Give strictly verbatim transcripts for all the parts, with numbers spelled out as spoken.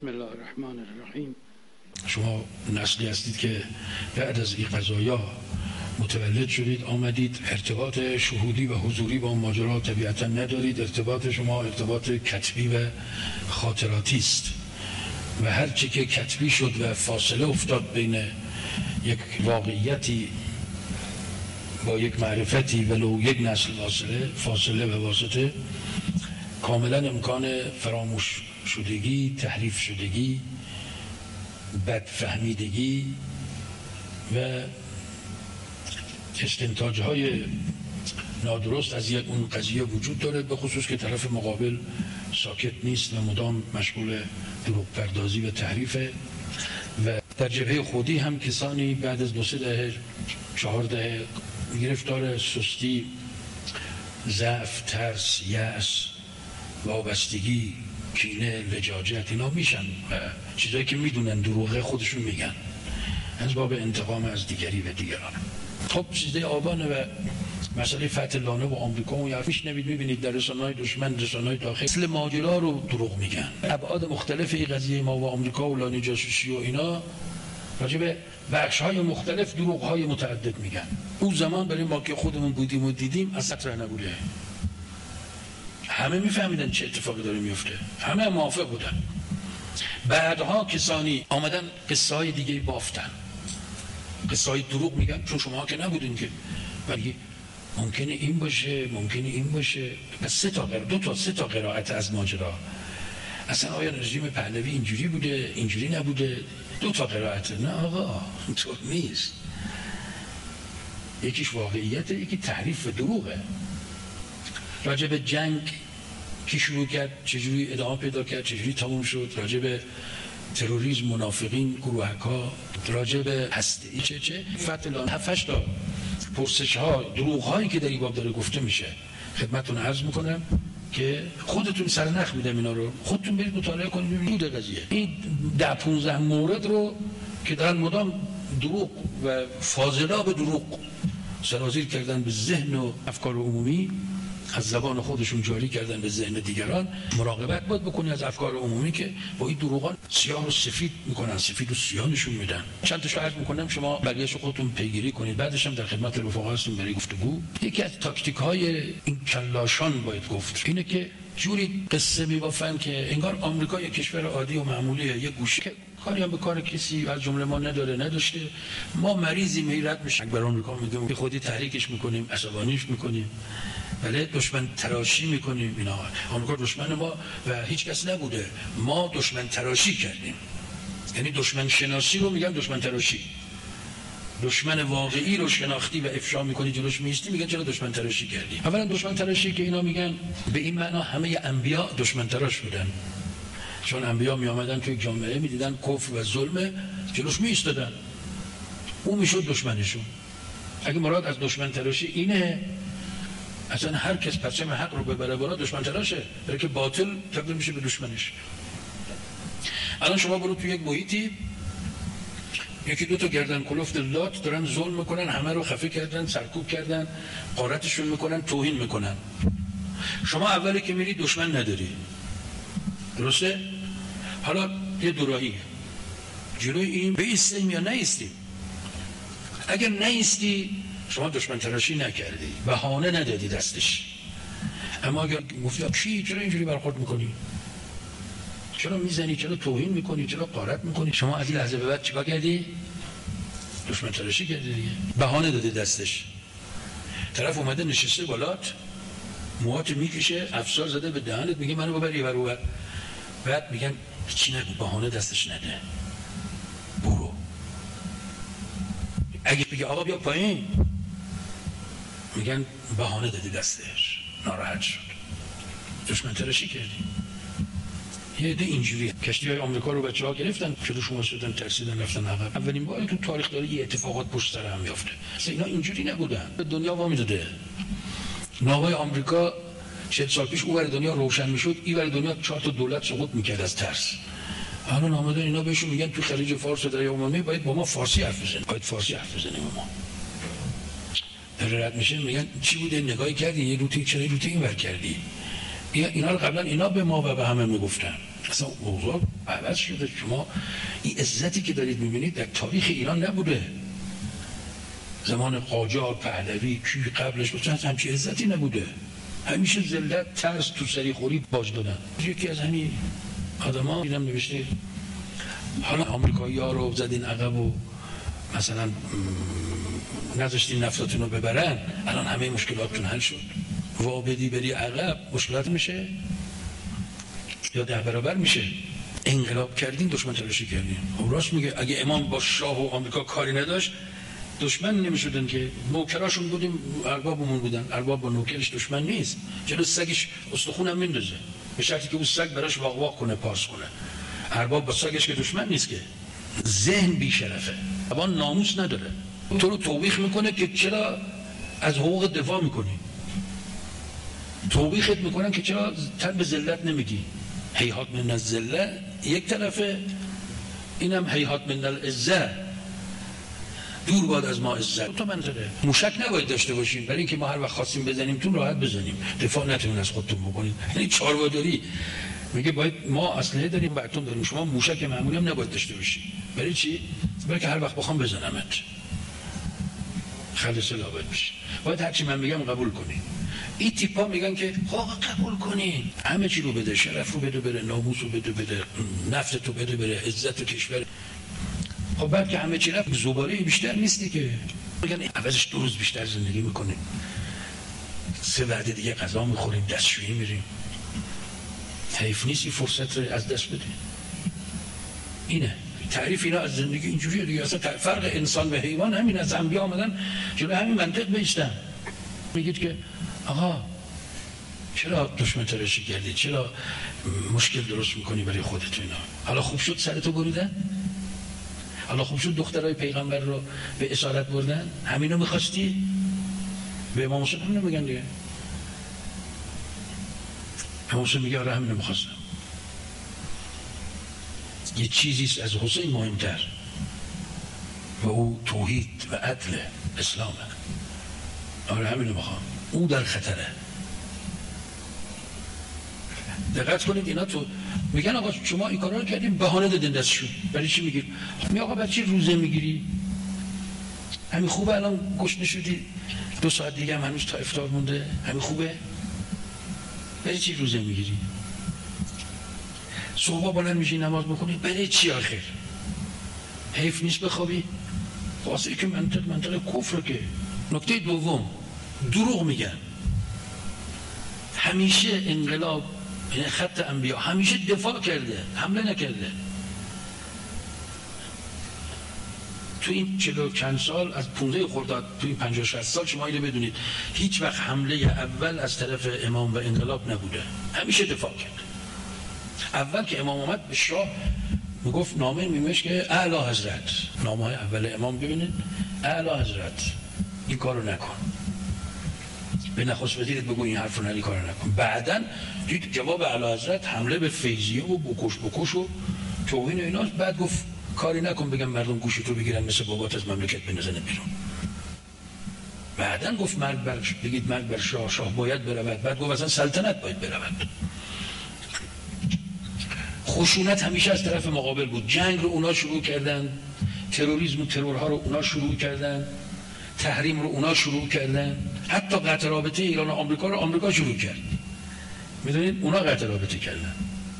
بسم الله الرحمن الرحیم. شما نسلی هستید که بعد از این قضایا متولد شدید، آمدید، ارتباط شهودی و حضوری با ماجرا طبیعتا ندارید. ارتباط شما ارتباط کتبی و خاطراتی است و هر چی که کتبی شد و فاصله افتاد بین یک واقعیتی با یک معرفتی ولو یک نسل فاصله فاصله و واسطه، کاملا امکان فراموش شدگی، تحریف شدگی، بدفهمیدگی و استنتاج‌های نادرست از یک اون قضیه وجود داره، به خصوص که طرف مقابل ساکت نیست و مدام مشغول دروغ پردازی و تحریفه. و در جبهه خودی هم کسانی بعد از دو سه دهه چهار دهه گرفتار سستی، ضعف، ترس، یأس، وابستگی، کینه، لجاجت اینا میشن و چیزایی که میدونن دروغه خودشون میگن از باب انتقام از دیگری و دیگران. خب سیزده آبان و مسئله فتح لانه و آمریکا و یافیش نمید میبینید در رسانه‌های دشمن، رسانه‌های داخل اصل ماجرا رو دروغ میگن. ابعاد مختلف این قضیه ما و آمریکا و لانه جاسوسی و اینا راجع به بخش‌های مختلف دروغ‌های متعدد میگن. اون زمان برای ما که خودمون بودیم و دیدیم از مطرح نبوده. همه میفهمیدن چه اتفاقی داره میفته، همه موافق بودن. بعدها کسانی آمدن قصه های دیگه بافتن، قصه های دروغ میگن، چون شما که نبودین که، ولی ممکنه این باشه، ممکنه این باشه. پس سه تا دو تا سه تا قرائت از ماجرا. اصلا آیا رژیم پهلوی اینجوری بوده، اینجوری نبوده؟ دو تا قرائت. نه آقا، اینطور نیست. یکیش واقعیته، یکی تحریف و دروغه. راجع به جنگ کی شروع کرد، چجوری ادامه پیدا کرد، چجوری تموم شد، راجع به تروریسم، منافقین، گروهک‌ها، راجع به هستی چه چه فتلان هفتش تا پرسش ها، دروغ هایی که در این باب داره گفته میشه خدمتتون عرض میکنم که خودتون سرنخ میدم اینا رو، خودتون برید مطالعه کنید ببینید قضیه. این ده پانزده مورد رو که دارن مدام دروغ و فاضلاب دروغ سرازیر کردن به ذهن و افکار عمومی، از زبان خودشون جاری کردن به ذهن دیگران. مراقبت باید بکنی از افکار عمومی که با این دروغان سیاه و سفید میکنن، سفید و سیاه نشون میدن. چند تاشو عرض میکنم، شما بقیه‌شو خودتون پیگیری کنید. بعدش هم در خدمت رفقا هستیم برای گفتگو. یکی از تاکتیک های این کلاشان باید گفت اینه که جوری قصه میبافن که انگار آمریکا یک کشور عادی و معمولیه، یک گوشه که کاری هم به کار کسی از جمله ما نداره، نداشته. ما مریضیم، حیرت میشه بر آمریکا میگیم که خودی تحریکش میکنیم، عصبانیش میکنیم، بله دشمن تراشی میکنیم. اینا آمریکا دشمن ما و هیچ کس نبوده، ما دشمن تراشی کردیم. یعنی دشمن شناسی رو میگن دشمن تراشی. دشمن واقعی رو شناختی و افشا میکنی، جلوش میستی، میگن چرا دشمن تراشی کردی. اولا دشمن تراشی که اینا میگن به این معنا همه انبیا دشمن تراش بودن، چون انبیا میآمدن توی جامعه میدیدن کفر و ظلم، جلوش میایستادن، اون میشد دشمنشون. اگه مراد از دشمن تراشی اینه، اصلا هر کس پرچم حق رو ببره بالا دشمن تراشه، برای که باطل تبدیل میشه به دشمنش. الان شما برو توی یک محیطی، یکی دو تا گردن کلفت لات دارن ظلم میکنن، همه رو خفه کردن، سرکوب کردن، غارتشون میکنن، توهین میکنن. شما اولی که میری دشمن نداری، درسته؟ حالا یه دوراهی جلوی این بایستیم یا نیستیم. اگر نیستی شما دشمن تراشی نکردی، بهانه ندادی دستش. اما اگر گفتی چی، چرا اینجوری برخورد میکنی، چرا میزنی، چرا توهین میکنی، چرا غارت میکنی، شما از این لحظه به بعد چیکار کردی؟ دشمن تراشی کردی دیگه، بهانه دادی دستش. طرف اومده نشسته بالات، موهات میکشه، افسار زده به دهنت، میگه منو ببر یه ور اون ور. بعد میگن چی نگو، بهانه دستش نده، برو. اگه بگه آقا بیا پایین، میگن بهانه دادی دستش، ناراحت شد، دشمن تراشی کردی. یه عده اینجوری کشتی‌های آمریکا رو بچه‌ها گرفتن، شده شما شدن، ترسیدن، رفتن عقب. اولین باری تو تاریخ داره یه اتفاقات پشت سر هم میفته. اصلا اینا اینجوری نبودن، به دنیا وامی داده. ناوهای آمریکا چهل سال پیش اونور دنیا روشن میشد، اینور دنیا چهار تا دولت سقوط میکرد از ترس. الان آمدن اینا بهشون میگن تو خلیج فارس و دریای عمان باید با ما فارسی حرف بزنید، باید فارسی حرف بزنیم. ما داره رد میشه، میگن چی بوده، نگاهی کردی یه روتی، چرا روتی اینور کردی. اینا رو قبلا اینا به ما و به همه میگفتن. اصلا اوضاع عوض شده. شما این عزتی که دارید میبینید در تاریخ ایران نبوده. زمان قاجار، پهلوی، کی قبلش مثلا همچین عزتی نبوده. همیشه ذلت، ترس، تو سری خوری باج دادن. یکی از همین آدما دیدم نوشته حالا آمریکایی‌ها رو زدین عقب و مثلا نذاشتین نفتاتون رو ببرن، الان همه مشکلاتتون حل شد. وابدی بری عقب مشکلات میشه یا ده برابر میشه. انقلاب کردین، دشمن تلاشی کردین. خب راست میگه. اگه امام با شاه و آمریکا کاری نداشت دشمن نمیشدن که. نوکراشون بودیم، اربابمون بودن. ارباب با نوکرش دشمن نیست. جلو سگش استخونم میندازه به شرطی که اون سگ براش واق واق کنه، پاس کنه. ارباب با سگش که دشمن نیست که. ذهن بی شرفه. زبان ناموس نداره. تو رو توبیخ میکنه که چرا از حقوق دفاع میکنی. توبیخت میکنن که چرا تن به ذلت نمیگی. هیهات من الذله یک طرفه، اینم هیهات من العزه، دور باد از ما عزت. تو منطقه موشک نباید داشته باشیم برای اینکه ما هر وقت خواستیم بزنیم تون راحت بزنیم، دفاع نتونین از خودتون بکنید. یعنی چارواداری میگه باید ما اسلحه داریم براتون داریم، شما موشک معمولی هم نباید داشته باشید. برای چی؟ برای که هر وقت بخوام بزنمت خالص لابد بشی. باید هرچی من میگم قبول کنی. این تیپا میگن که آقا قبول کنین، همه چی رو بده، شرف رو بده بره، ناموس رو بده بده، نفت رو بده بره، عزت و کشور. خب بعد که همه چی رفت زباله بیشتر نیستی که میگن عوضش دو روز بیشتر زندگی میکنیم، سه وعده دیگه غذا میخوریم، دستشویی میریم. حیف نیست این فرصت رو از دست بده. اینه تعریف اینا از زندگی اینجوریه دیگه. اصلا فرق انسان و حیوان همین. از انبیا آمدن جلو همین منطق بیستن. میگید که آقا چرا دشمن تراشی کردی، چرا مشکل درست میکنی برای خودت اینا؟ حالا خوب شد سرتو بریدن؟ حالا خوب شد دخترای پیغمبر رو به اسارت بردن؟ همینو میخواستی؟ به امام حسین همینو میگن دیگه. امام حسین میگه آره همینو میخواستم. یه چیزیست از حسین مهمتر و او توحید و عدل اسلامه. آره همینو میخوام. او در خطره. دقت کنید اینا تو میگن آقا شما این کارا رو کردیم بهانه دادین دستشون. برای چی میگیر؟ می آقا برای چی روزه میگیری؟ همین خوبه الان گشنه شدی دو ساعت دیگه هم هنوز تا افطار مونده، همین خوبه؟ برای چی روزه میگیری؟ صبح بلند میشی نماز میخونی، برای چی آخر؟ حیف نیست بخوابی؟ واسه که منطق منطق کفر که. نکته دوم، دروغ میگن. همیشه انقلاب یعنی خط انبیا همیشه دفاع کرده، حمله نکرده. تو این چلو چند سال از پونزده خرداد تو این پنجاه شصت سال شما اینو بدونید هیچ وقت حمله اول از طرف امام و انقلاب نبوده. همیشه دفاع کرد. اول که امام اومد به شاه میگفت نامه میمش که اعلی حضرت، نامه های اول امام ببینید، اعلی حضرت این کارو نکن، به نخست وزیرت بگو این حرف رو نری، کارو نکن. بعدن دید جواب اعلی حضرت حمله به فیضیه و بکش بکش و توهین و ایناست. بعد گفت کاری نکن بگم مردم گوشتو بگیرن مثل بابات از مملکت بنزنه بیرون. بعدن گفت مرگ بر بگید مرگ بر شاه، شاه باید برود. بعد گفت اصلا سلطنت باید برود. خشونت همیشه از طرف مقابل بود. جنگ رو اونا شروع کردن، تروریسم و ترورها رو اونا شروع کردن، تحریم رو اونا شروع کردن، حتی قطع رابطه ایران و آمریکا رو آمریکا شروع کرد. میدونید اونا قطع رابطه کردن.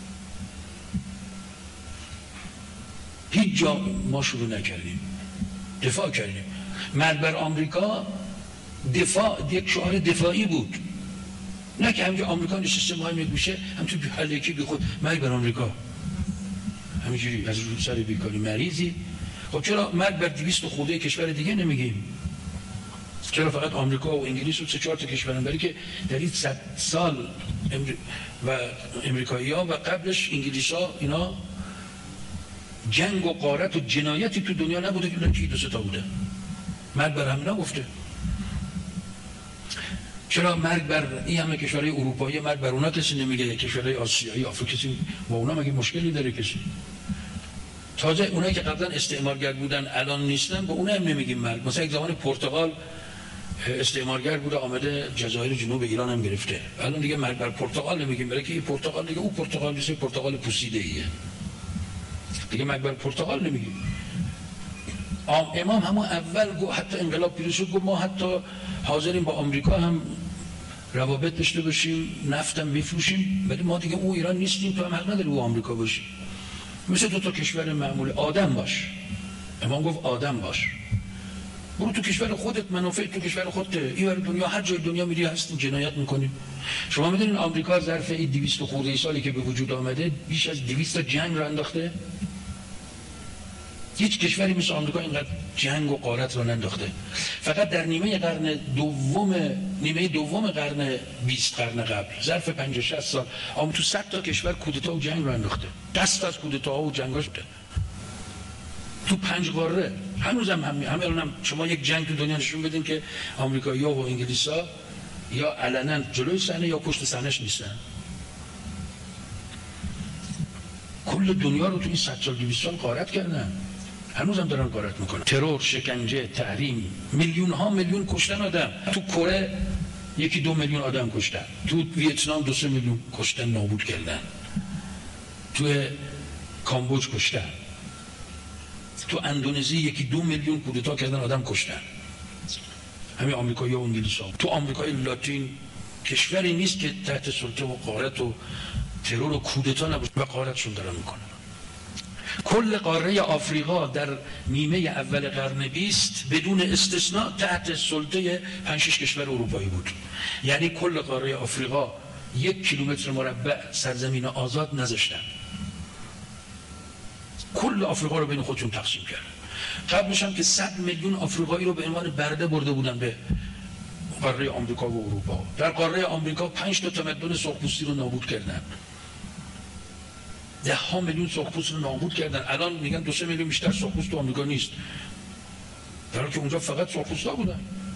هیچ جا ما شروع نکردیم، دفاع کردیم. مرگ بر آمریکا دفاع، یک شعار دفاعی بود، نه که همینجا آمریکا نشسته ما هم یک گوشه هم تو حلکی بی خود مرگ بر آمریکا همینجوری از رو سر بیکاری مریضی. خب چرا مرگ بر دویست خورده کشور دیگه نمیگیم؟ چرا فقط آمریکا و انگلیس و سه چهار تا کشورن؟ برای که در این صد سال امر... و امریکایی ها و قبلش انگلیس ها اینا جنگ و غارت و جنایتی تو دنیا نبوده که اون دو سه تا بوده. مرگ بر همینا گفته. چرا مرگ بر این همه کشورهای اروپایی مرگ بر اونا کسی نمیگه؟ کشورهای آسیایی، آفریقا کسی با اونا مگه مشکلی داره کسی؟ تازه اونایی که قبلا استعمارگر بودن الان نیستن با اونا هم نمیگیم مرگ. مثلا یک زمان پرتغال استعمارگر بوده آمده جزایر جنوب ایران هم گرفته. الان دیگه مرگ بر پرتغال نمیگیم، برای که این پرتغال دیگه او پرتغال نیست، پرتغال پوسیده ایه دیگه، مرگ بر پرتغال نمیگیم. امام همون اول گفت، حتی انقلاب پیروز شد، گفت ما حتی حاضریم با آمریکا هم روابط داشته باشیم، نفتم میفروشیم، ولی ما دیگه او ایران نیستیم، تو هم حق نداری او آمریکا باشی. مثل دو تا کشور معمول، آدم باش. امام گفت آدم باش، برو تو کشور خودت، منافع تو کشور خودته. این ور دنیا هر جای دنیا میری هستین جنایت میکنین. شما میدونین آمریکا ظرف این دویست خورده سالی که به وجود آمده بیش از دویست تا جنگ رو انداخته. هیچ کشوری مثل آمریکا اینقدر جنگ و غارت رو ننداخته. فقط در نیمه قرن دوم نیمه دوم قرن بیست قرن قبل، ظرف پنجاه شصت سال، آمریکا تو صد تا کشور کودتا و جنگ رو انداخته. دست از کودتاها و جنگاش بوده. تو پنج قاره هنوزم هم همه الانم شما یک جنگ تو دنیا نشون بدین که آمریکایی‌ها و انگلیس‌ها یا علنا جلوی صحنه یا پشت صحنه‌اش نیستن. کل دنیا رو تو این صد سال دویست سال غارت کردن، هنوزم دارن غارت میکنن. ترور، شکنجه، تحریم، میلیون ها میلیون کشتن آدم. تو کره یکی دو میلیون آدم کشتن، تو ویتنام دو سه میلیون کشتن، نابود کردن، تو کامبوج کشتن، تو اندونزی یکی دو میلیون کودتا کردن، آدم کشتن. همین آمریکایی و انگلیس‌ها. تو آمریکای لاتین کشوری نیست که تحت سلطه و غارت و ترور و کودتا نباشه و غارتشون دارن میکنن. کل قاره آفریقا در نیمه اول قرن بیست بدون استثناء تحت سلطه پنج شش کشور اروپایی بود. یعنی کل قاره آفریقا یک کیلومتر مربع سرزمین آزاد نذاشتن. کل آفریقا رو بین خودشون تقسیم کردن. قبلش هم که صد میلیون آفریقایی رو به عنوان برده برده بودن به قاره آمریکا و اروپا. در قاره آمریکا پنج تا تمدن سرخپوستی رو نابود کردن. ده ها میلیون سرخپوست رو نابود کردن. الان میگن دو سه میلیون بیشتر سرخپوست تو آمریکا نیست، در حالی که اونجا فقط سرخپوستا بودن.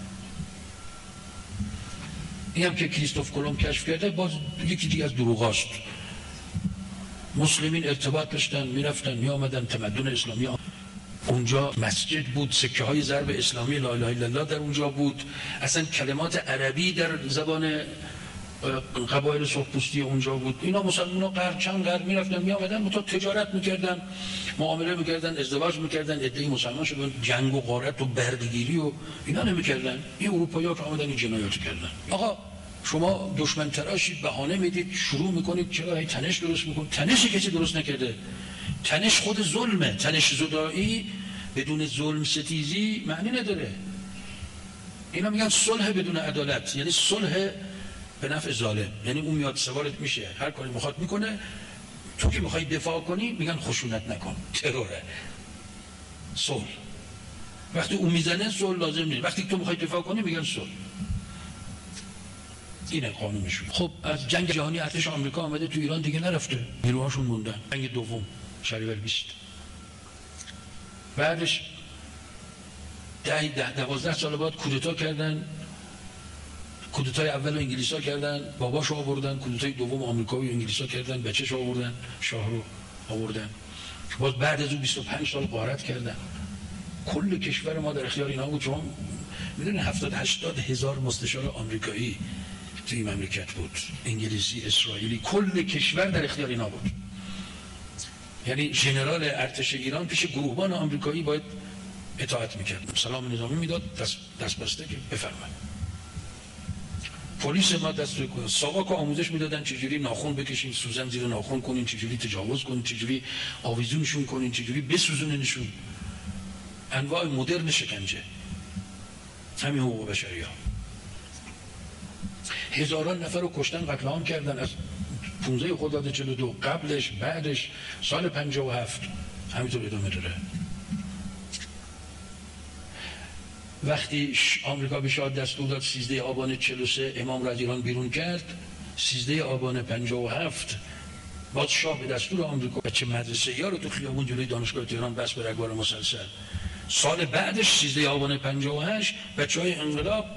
این هم که کریستوف کلمب کشف کرده باز یکی دیگه از دروغاست. مسلمین ارتباط داشتن، میرفتن میآمدن، تمدن اسلامی اونجا مسجد بود، سکه های ضرب اسلامی لا اله الا الله در اونجا بود، اصلا کلمات عربی در زبان قبایل سرخپوستی اونجا بود. اینا مسلمان‌ها قرن چند قرن میرفتن میآمدن، متو تجارت میکردن، معامله میکردن، ازدواج میکردن، عده‌ای مسلمان شدن، جنگ و غارت و بردگیری و اینا نمیکردن. این اروپایی‌ها که آمدن این جنایات کردن. آقا شما دشمن تراشید، بهانه میدید، شروع میکنید چرا هی تنش درست میکنید. تنشی کسی درست نکرده. تنش خود ظلمه. تنش زدایی بدون ظلم ستیزی معنی نداره. اینا میگن صلح بدون عدالت، یعنی صلح به نفع ظالم. یعنی اون میاد سوارت میشه، هر کاری میخواد میکنه، تو که میخوای دفاع کنی میگن خشونت نکن، تروره. صلح وقتی اون میزنه صلح لازم نیست، وقتی تو میخوای دفاع کنی میگن صلح. اینه قانونشون. خب از جنگ جهانی ارتش آمریکا آمده تو ایران دیگه نرفته، نیروهاشون موندن. جنگ دوم شهریور بیست، بعدش ده ده دوازده سال بعد کودتا کردن. کودتای اول انگلیسا کردن، باباشو آوردن. کودتای دوم آمریکایی و انگلیسا کردن، بچه‌شو آوردن، شاه رو آوردن. باز بعد از اون بیست و پنج سال غارت کردن. کل کشور ما در اختیار اینا بود. شما میدونید هفتاد هشتاد هزار مستشار آمریکایی توی مملکت بود، انگلیسی، اسرائیلی، کل کشور در اختیار اینا بود. یعنی ژنرال ارتش ایران پیش گروهبان آمریکایی باید اطاعت میکرد، سلام نظامی میداد، دست دست بسته که بفرمایید. پلیس ما دست کنه، ساواک آموزش میدادن چجوری ناخن بکشین، سوزن زیر ناخن کنین، چجوری تجاوز کنین، چجوری آویزونشون کنین، چجوری بسوزوننشون. انواع مدرن شکنجه. همین حقوق بشری ها. هزاران نفر رو کشتن، قتل عام کردن از پانزده خرداد چهل و دو، قبلش، بعدش، سال پنجاه و هفت همینطور ادامه داره. وقتی آمریکا به شاه دستور داد سیزده آبان چهل و سه امام را از ایران بیرون کرد، سیزده آبان پنجاه و هفت باز شاه به دستور آمریکا بچه مدرسه یا رو تو خیابون جلوی دانشگاه تهران بس به رگبار مسلسل. سال بعدش سیزده آبان پنجاه و هشت بچه های انقلاب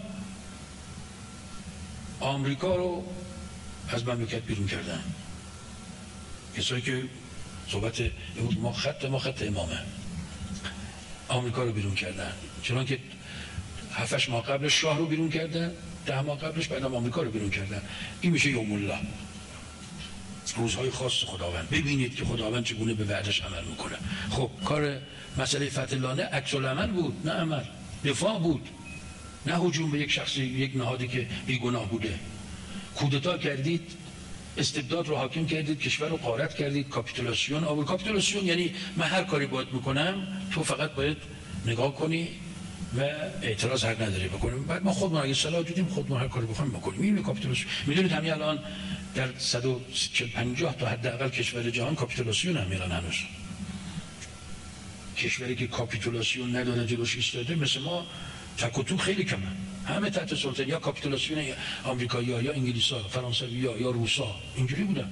آمریکا رو از مملکت بیرون کردن. کسایی که صحبت ما خط ما خط امامه، آمریکا رو بیرون کردن. چون که هفتش ماه قبلش شاه رو بیرون کردن، ده ماه قبلش بعدم آمریکا رو بیرون کردن. این میشه یوم الله، روزهای خاص خداوند. ببینید که خداوند چگونه به وعدش عمل میکنه. خب کار مسئله فتح لانه عکس العمل بود، نه عمل، دفاع بود، نه هجوم به یک شخصی، یک نهادی که بیگناه بوده. کودتا کردید، استبداد رو حاکم کردید، کشور رو غارت کردید، کاپیتولاسیون آورد. کاپیتولاسیون یعنی من هر کاری باید میکنم، تو فقط باید نگاه کنی و اعتراض حق نداری بکنیم. بعد ما خودمون اگه صلاح دیدیم خودمون هر کاری بخوایم بکنیم. این کاپیتولاسیون. میدونید همین الان در صد و پنجاه تا حداقل کشور جهان کاپیتولاسیون هم میرن هنوز. کشوری که کاپیتولاسیون نداره جلوش ایستاده مثل ما تک و تو خیلی کمه. همه تحت سلطه یا کاپیتولاسیون آمریکایی‌ها یا انگلیس‌ها، فرانسوی‌ها یا روس‌ها اینجوری بودن.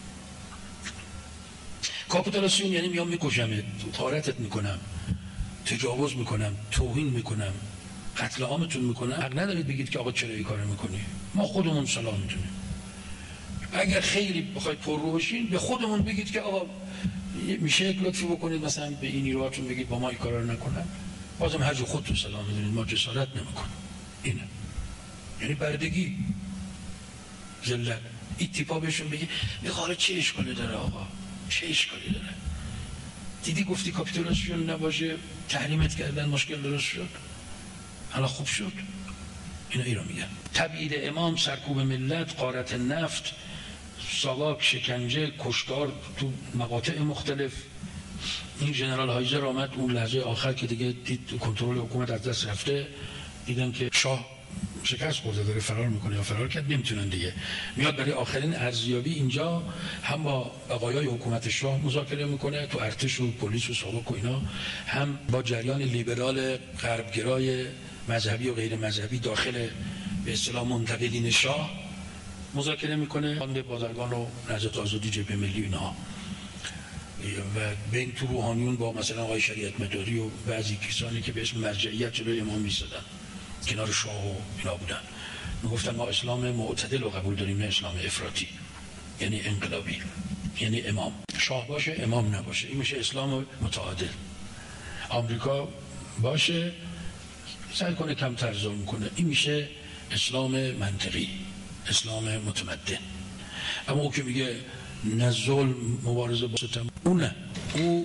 کاپیتولاسیون یعنی میام میکشمت، غارتت میکنم، تجاوز میکنم، توهین میکنم، قتل عامتون میکنم. حق ندارید بگید که آقا چرا این کارو میکنی. ما خودمون صلاح میدونیم. اگر خیلی بخواید پررو بشین به خودمون بگید که آقا میشه یک لطفی بکنید مثلا به این نیروهاتون بگید با ما این کارا رو نکنن. بازم هر جو خودتون صلاح میدونید، ما جسارت نمیکنیم. اینه یعنی بردگی، ذلت. این تیپا بهشون بگی میخواره چه اشکالی داره آقا، چه اشکالی داره؟ دیدی گفتی کاپیتولاسیون نباشه، تحریمت کردن، مشکل درست شد، حالا خوب شد. اینا ایران میگن تبعید امام، سرکوب ملت، غارت نفت، ساواک، شکنجه، کشتار تو مقاطع مختلف. این ژنرال هایزر آمد اون لحظه آخر که دیگه دید کنترل حکومت از دست رفته، دیدن که شاه شکست خورده داره فرار میکنه یا فرار کرد، نمیتونن دیگه. میاد برای آخرین ارزیابی اینجا هم با بقایای حکومت شاه مذاکره میکنه تو ارتش و پلیس و ساواک و اینا، هم با جریان لیبرال غربگرای مذهبی و غیر مذهبی داخل به اصطلاح منتقدین شاه مذاکره میکنه. باند بازرگان و نهضت آزادی، جبهه ملی اینا، و بین تو روحانیون با مثلا آقای شریعت مداری و بعضی کسانی که به اسم مرجعیت جلوی امام می‌ایستادن کنار شاه و اینا بودن، میگفتن ما اسلام معتدل رو قبول داریم، نه اسلام افراطی یعنی انقلابی، یعنی امام شاه باشه امام نباشه، این میشه اسلام متعادل. آمریکا باشه سعی کنه کمتر ظلم کنه، این میشه اسلام منطقی، اسلام متمدن. اما او که میگه نه ظلم مبارزه با ستم، اونه او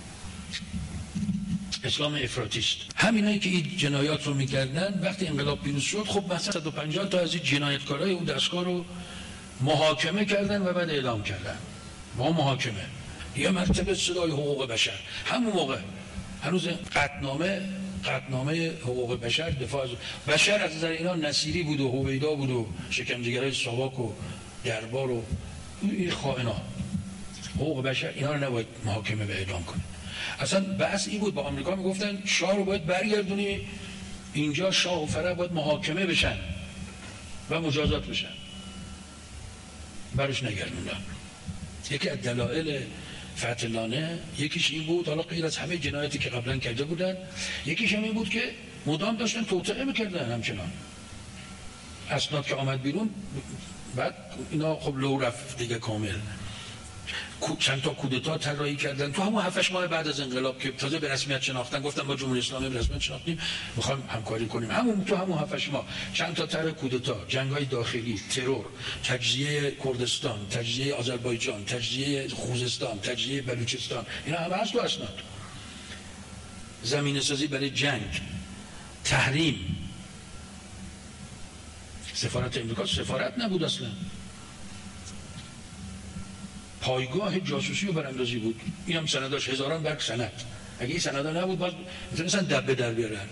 اسلام افراطیست. همینایی که این جنایات رو میکردن وقتی انقلاب پیروز شد، خب مثلا صد و پنجاه تا از این جنایتکارای اون دستگاه رو محاکمه کردن و بعد اعدام کردن با محاکمه. یه مرتبه صدای حقوق بشر همون موقع هنوز قطعنامه قطعنامه حقوق بشر، دفاع از بشر از نظر اینا نصیری بود و هویدا بود و شکنجهگرای ساواک و دربار و این خائنا. حقوق بشر اینا رو نباید محاکمه به اعدام کنه. اصلا بحث این بود، با آمریکا میگفتن شاه رو باید برگردونی اینجا، شاه و فرح باید محاکمه بشن و مجازات بشن، برش نگردوندن. یکی از دلایل فتح لانه یکیش این بود، حالا غیر از همه جنایتی که قبلا کرده بودن، یکیش هم این بود که مدام داشتن توطئه میکردن همچنان. اسناد که آمد بیرون بعد اینا خب لو رفت دیگه کامل. چند تا کودتا طراحی کردن تو همون هفتش ماه بعد از انقلاب که تازه به رسمیت شناختن، گفتن با جمهوری اسلامی به رسمیت شناختیم میخوایم همکاری کنیم. همون تو همون هفتش ماه چند تا طرح کودتا، جنگ‌های داخلی، ترور، تجزیه کردستان، تجزیه آذربایجان، تجزیه خوزستان، تجزیه بلوچستان، اینا همه هست تو اسناد. زمینه سازی برای جنگ، تحریم. سفارت امریکا سفارت نبود اصلا، پایگاه جاسوسی و براندازی بود. این هم سنداش هزاران برگ سند. اگه این سندا نبود باز میتونستن دبه در بیارن.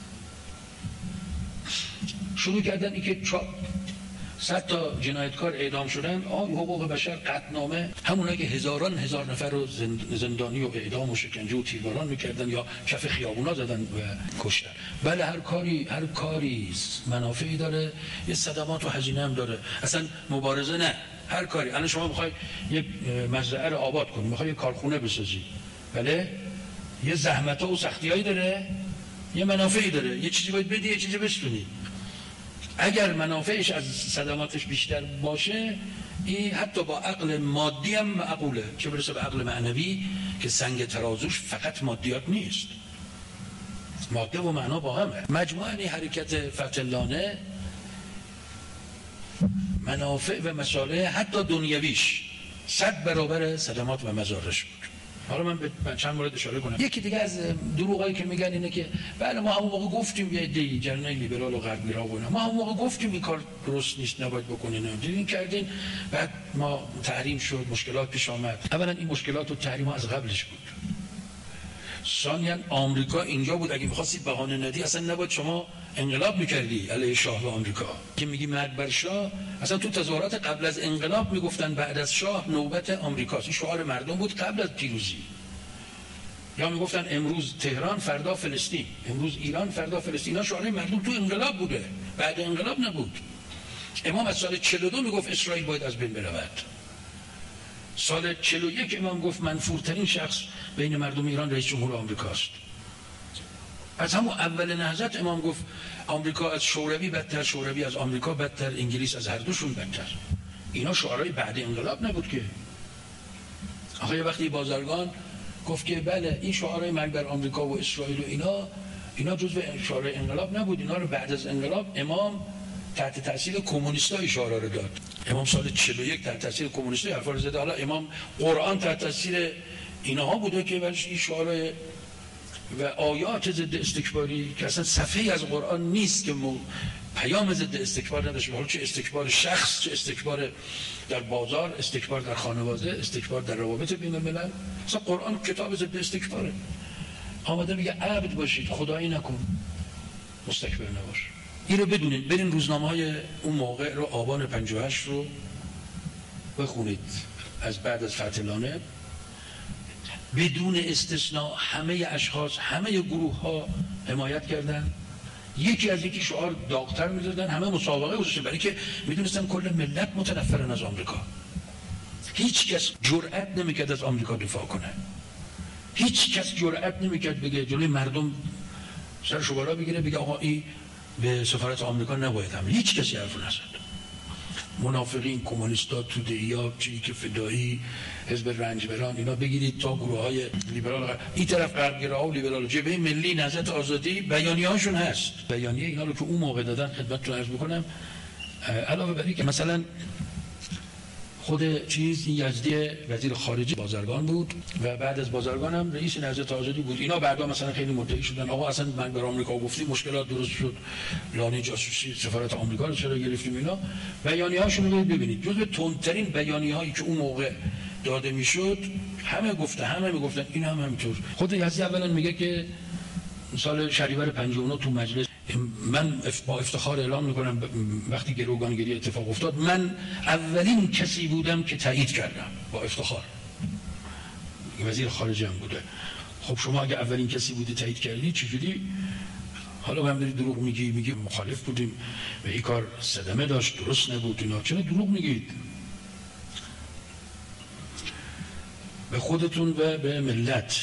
شروع کردن این که صد تا جنایتکار اعدام شدن، آه حقوق بشر، قطعنامه، همونایی که هزاران هزار نفر رو زندانی و اعدام و شکنجه و تیرباران میکردن یا کف خیابونا زدن و کشتن. بله هر کاری هر کاری منافعی داره، یه صدمات و هزینه هم داره. اصلا مبارزه نه، هر کاری. الان شما میخوای یک مزرعه رو آباد کنی، میخوای یک کارخونه بسازی، بله یه زحمت‌ها و سختی‌هایی داره، یه منافعی داره، یه چیزی باید بدی، یه چیزی بستونی. اگر منافعش از صدماتش بیشتر باشه، این حتی با عقل مادی هم معقوله، چه برسه به عقل معنوی که سنگ ترازوش فقط مادیات نیست. ماده و معنا با همه. مجموعه این حرکت فتح‌اللانه منافع و مصالح حتی دنیویش صد برابر صدمات و مضارش بود. حالا من به چند مورد اشاره کنم. یکی دیگه از دروغایی که میگن اینه که بله ما همون موقع گفتیم یه عده‌ای جریان لیبرال و غربگرا بودن، ما همون موقع گفتیم این کار درست نیست نباید بکنین، این کردین بعد ما تحریم شد، مشکلات پیش آمد. اولا این مشکلات و تحریم ها از قبلش بود. ثانیاً آمریکا اینجا بود، اگه می‌خواستی بهانه ندی اصلا نباید شما انقلاب می‌کردی علیه شاه و آمریکا. که میگی مرگ بر شاه، اصلا تو تظاهرات قبل از انقلاب میگفتن بعد از شاه نوبت آمریکاست. این شعار مردم بود قبل از پیروزی. یا میگفتن امروز تهران فردا فلسطین، امروز ایران فردا فلسطین. اینا شعار مردم تو انقلاب بوده، بعد انقلاب نبود. امام از سال چهل و دو میگفت اسرائیل باید از بین برود. سال چهل و یک امام گفت منفورترین شخص بین مردم ایران رئیس جمهور آمریکاست. از همون اول نهضت امام گفت آمریکا از شوروی بدتر، شوروی از آمریکا بدتر، انگلیس از هر دوشون بدتر. اینا شعارهای بعد انقلاب نبود که. آخه وقتی بازرگان گفت که بله این شعارهای مرگ بر آمریکا و اسرائیل و اینا اینا جزو شعارهای انقلاب نبود، اینا رو بعد از انقلاب امام تحت تاثیر کمونیست‌ها اشاره رو داد. امام سال چهل و یک تحت تاثیر کمونیست‌ها حرفا رو زده. حالا امام قرآن تحت تاثیر اینها بوده که ولی این شعار و آیات ضد استکباری که اصلا صفحه‌ای از قرآن نیست که مو پیام ضد استکبار نداشته. حالا چه استکبار شخص، چه استکبار در بازار، استکبار در خانواده، استکبار در روابط بین الملل. اصلا قرآن کتاب ضد استکباره. آمده میگه عبد باشید، خدایی نکن، مستکبر نباش. این رو بدونید، برین روزنامه‌های اون موقع رو آبان پنجاه و هشت رو بخونید از بعد از فتح‌اللانه. بدون استثناء همه اشخاص، همه گروه ها حمایت کردن، یکی از یکی شعار داغ‌تر می‌زدن، همه مسابقه گذاشتن، برای که میدونستن کل ملت متنفرن از آمریکا. هیچ کس جرئت نمی‌کرد از آمریکا دفاع کنه. هیچ کس جرئت نمی‌کرد بگه جلوی مردم سرشو بالا بگیره بگه آقا این به سفارت آمریکا نباید حمله. هیچ کسی حرف نزد. منافقین، کمونیستا، توده‌ای‌ها، چیزی که فدایی، حزب رنجبران، اینا بگیرید تا گروه‌های لیبرال، این طرف غربگراها و لیبرال، جبهه ملی نهضت آزادی، بیانیه‌هاشون هست. بیانیه اینا رو که اون موقع دادن خدمتتون عرض می‌کنم. علاوه بر این که مثلا خود چیز این یزدی وزیر خارجه بازرگان بود و بعد از بازرگان هم رئیس نهضت آزادی بود. اینا بعدا مثلا خیلی مدعی شدن آقا اصلا من بر آمریکا گفتم مشکلات درست شد، لانه جاسوسی سفارت آمریکا رو چرا گرفتیم اینا. بیانیه‌هاشون رو ببینید، جزو تندترین بیانیه‌هایی که اون موقع داده میشد همه گفته، همه میگفتن این هم همینطور. خود یزدی اولا میگه که سال شهریور پنجاه و نه تو مجلس من با افتخار اعلام میکنم وقتی گروگانگیری اتفاق افتاد من اولین کسی بودم که تایید کردم، با افتخار. وزیر خارجه هم بوده. خب شما اگه اولین کسی بودی تایید کردی چجوری؟ حالا به هم داری دروغ میگی، میگی مخالف بودیم و این کار صدمه داشت، درست نبود اینا. چرا دروغ میگید؟ به خودتون و به ملت.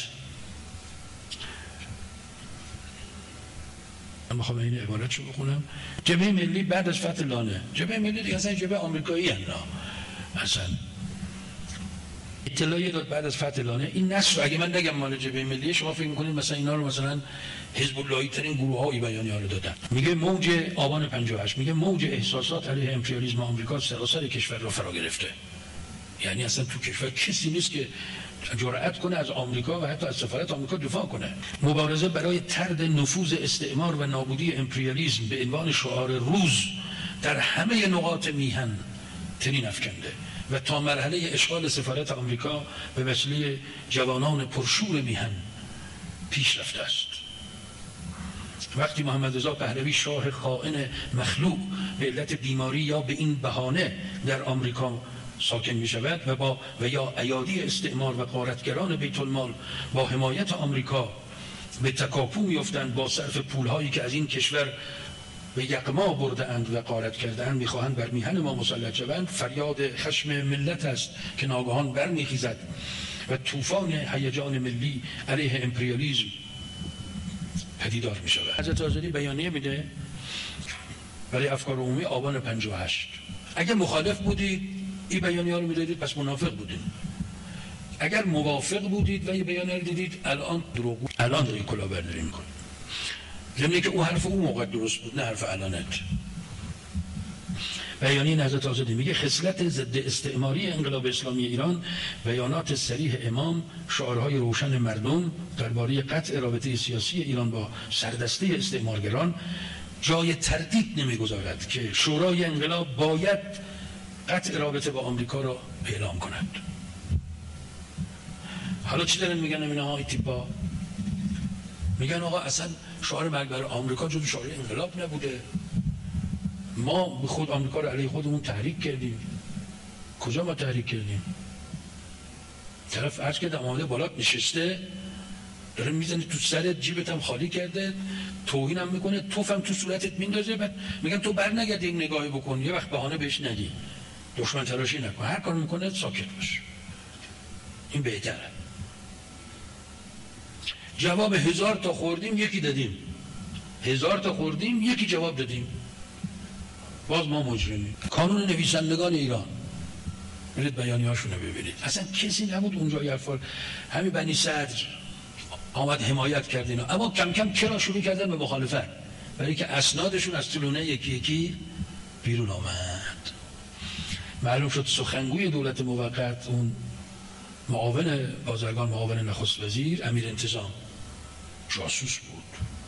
من میخوام این عبارتشو بخونم. جبهه ملی بعد از فتح‌اللانه، جبهه ملی دیگه اصلا جبهه آمریکایی هستن اصلا. اطلاعیه داد بعد از فتح‌اللانه. این نصر اگه من نگم مال جبهه ملی شما فکر میکنید مثلا اینا رو مثلا حزب اللهی ترین گروه ها بیانیه رو دادن. میگه موج آبان پنجاه و هشت، میگه موج احساسات علیه امپریالیسم آمریکا سراسر کشور را فرا گرفته. یعنی اصلا تو کشور کسی نیست که جرأت کنه از آمریکا و حتی از سفارت آمریکا دفاع کنه. مبارزه برای طرد نفوذ استعمار و نابودی امپریالیسم به عنوان شعار روز در همه نقاط میهن تنین افکنده و تا مرحله اشغال سفارت آمریکا به وسیله جوانان پرشور میهن پیش رفته است. وقتی محمد رضا پهلوی شاه خائن مخلوق به علت بیماری یا به این بهانه در آمریکا ساکن می شود و با و یا ایادی استعمار و غارتگران بیت المال با حمایت آمریکا به تکاپو می افتند با صرف پولهایی که از این کشور به یغما برده اند و غارت کرده اند میخواهند بر میهن ما مسلط شوند، فریاد خشم ملت است که ناگهان برمیخیزد و طوفان هیجان ملی علیه امپریالیسم پدیدار می شود. حضرت آزادی بیانیه میده برای افکار عمومی آبان پنجاه و هشت. اگه مخالف بودید این بیانیه رو میدادید پس منافق بودید. اگر موافق بودید و این بیانیه رو دیدید الان دروغ، الان دارید کلاهبرداری میکنید. ضمن که اون حرف اون موقع درست بود نه حرف الانت. بیانیه نهضت آزادی میگه خصلت ضد استعماری انقلاب اسلامی ایران، بیانات صریح امام، شعارهای روشن مردم درباره قطع رابطه سیاسی ایران با سردسته استعمارگران جای تردید نمیگذارد که شورای انقلاب باید قطع رابطه با آمریکا را اعلام کند. حالا چی دارن میگن اینا های تیپا؟ میگن آقا اصلا شعار مرگ بر آمریکا جزو شعار انقلاب نبوده، ما به خود آمریکا رو علیه خودمون تحریک کردیم. کجا ما تحریک کردیم؟ طرف عرض کرده آماده بالات نشسته داره میزنه تو سرت، جیبت هم خالی کرده، توهین هم میکنه، توف هم تو صورتت میندازه، بعد میگن تو بر نگرد یک نگاهی بکن، یه وقت بهانه بهش ندی، دشمن تراشی نکن، هر کار میکنه ساکت باش، این بهتره. جواب هزار تا خوردیم یکی دادیم، هزار تا خوردیم یکی جواب دادیم، باز ما مجرمیم. کانون نویسندگان ایران، برید بیانیه‌هاشون رو ببینید، اصلا کسی نبود اونجا یرفال، همین بنی صدر آمد حمایت کرد اینا، اما کم کم چرا شروع کردن به مخالفت؟ برای که اسنادشون از طولونه یکی یکی بیرون آمد. معلوم شد سخنگوی دولت موقت، اون معاون بازرگان، معاون نخست وزیر، امیر انتظام، جاسوس بود.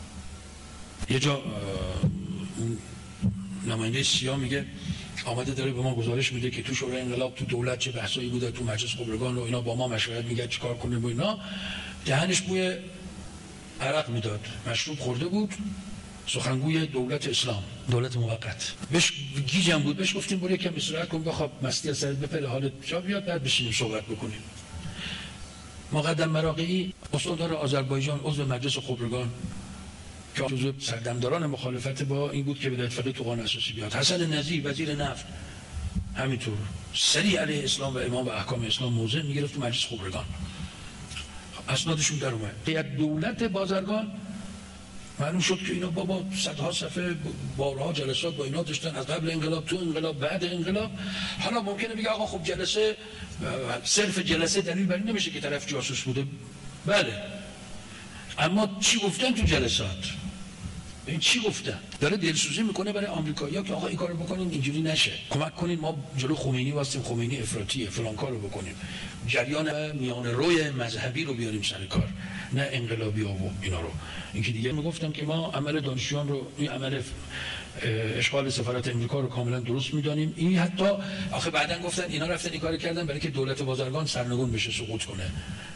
یه جا اون نماینده سیا میگه آمده داره به ما گزارش میده که تو شورای انقلاب تو دولت چه بحثایی بوده، تو مجلس خبرگان و اینا با ما مشورت میگه چیکار کنیم و اینا. دهنش بوی عرق میداد، مشروب خورده بود. سخنگوی دولت اسلام، دولت موقت، بهش گیجم بود، بهش گفتیم برو یکم استراحت کن، بخواب مستی از سرت بپره، حالت جا بیاد، بعد بشینیم صحبت بکنیم. مقدم مراقعی استاندار آذربایجان، عضو مجلس خبرگان که جزو سردمداران مخالفت با این بود که بدایت فقیه تو قانون اساسی بیاد. حسن نظیر وزیر نفت همینطور سریع علیه اسلام و امام و احکام اسلام موضع میگرفت تو مجلس خبرگان، اسنادشون در اومد. هیئت دولت بازرگان معلوم شد که اینا بابا صدها صفحه بارها جلسات با اینا داشتن، از قبل انقلاب، تو انقلاب، بعد انقلاب. حالا ممکنه بگه آقا خب جلسه، صرف جلسه دلیل بر این نمیشه که طرف جاسوس بوده، بله، اما چی گفتن تو جلسات؟ این چی گفتن؟ داره دلسوزی میکنه برای آمریکایی‌ها که آقا این کارو بکنین، اینجوری نشه، کمک کنین ما جلو خمینی واسیم، خمینی افراطیه، فلان کارو بکنیم، جریان میان روی مذهبی رو بیاریم سر کار، نه انقلابی ها و اینا رو. اینکه دیگه میگفتم که ما عمل دانشجویان رو، این عمل اشغال سفارت امریکا رو کاملا درست میدانیم. این حتی آخه بعدن گفتن اینا رفتن این کارو کردن برای که دولت بازرگان سرنگون بشه، سقوط کنه.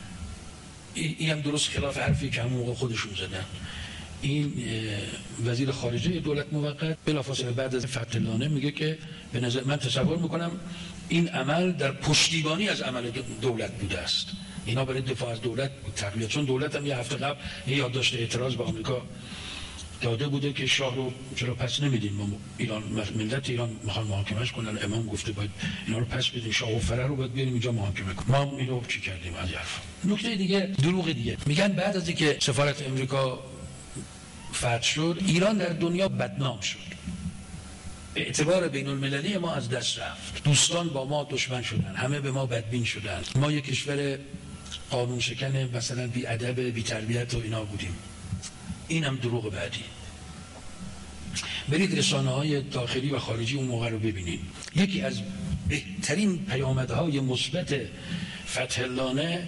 این هم درست خلاف حرفی که همون موقع خودشون زدن. این وزیر خارجه دولت موقت بلافاصله بعد از فتح لانه میگه که به نظر من تصور میکنم این عمل در پشتیبانی از عمل دولت بوده است، اینا برای دفاع از دولت تقویت، چون دولت هم یه هفته قبل یه یادداشت اعتراض به آمریکا داده بوده که شاه رو چرا پس نمیدین، ما ایران ملت ایران میخوان محاکمهش کنن، امام گفته باید اینا رو پس بدین، شاه و فرح رو باید بیاریم اینجا محاکمه کنیم. ما اینو چی کردیم از حرف. نکته دیگه، دروغ دیگه، میگن بعد از اینکه سفارت امریکا فتح شد ایران در دنیا بدنام شد، اعتبار بین المللی ما از دست رفت، دوستان با ما دشمن شدن، همه به ما بدبین شدن، ما یک کشور قانون شکن، مثلا بی ادب، بی تربیت و اینا بودیم. این هم دروغ بعدی. برید رسانه های داخلی و خارجی اون موقع رو ببینید. یکی از بهترین پیامدهای مثبت فتح لانه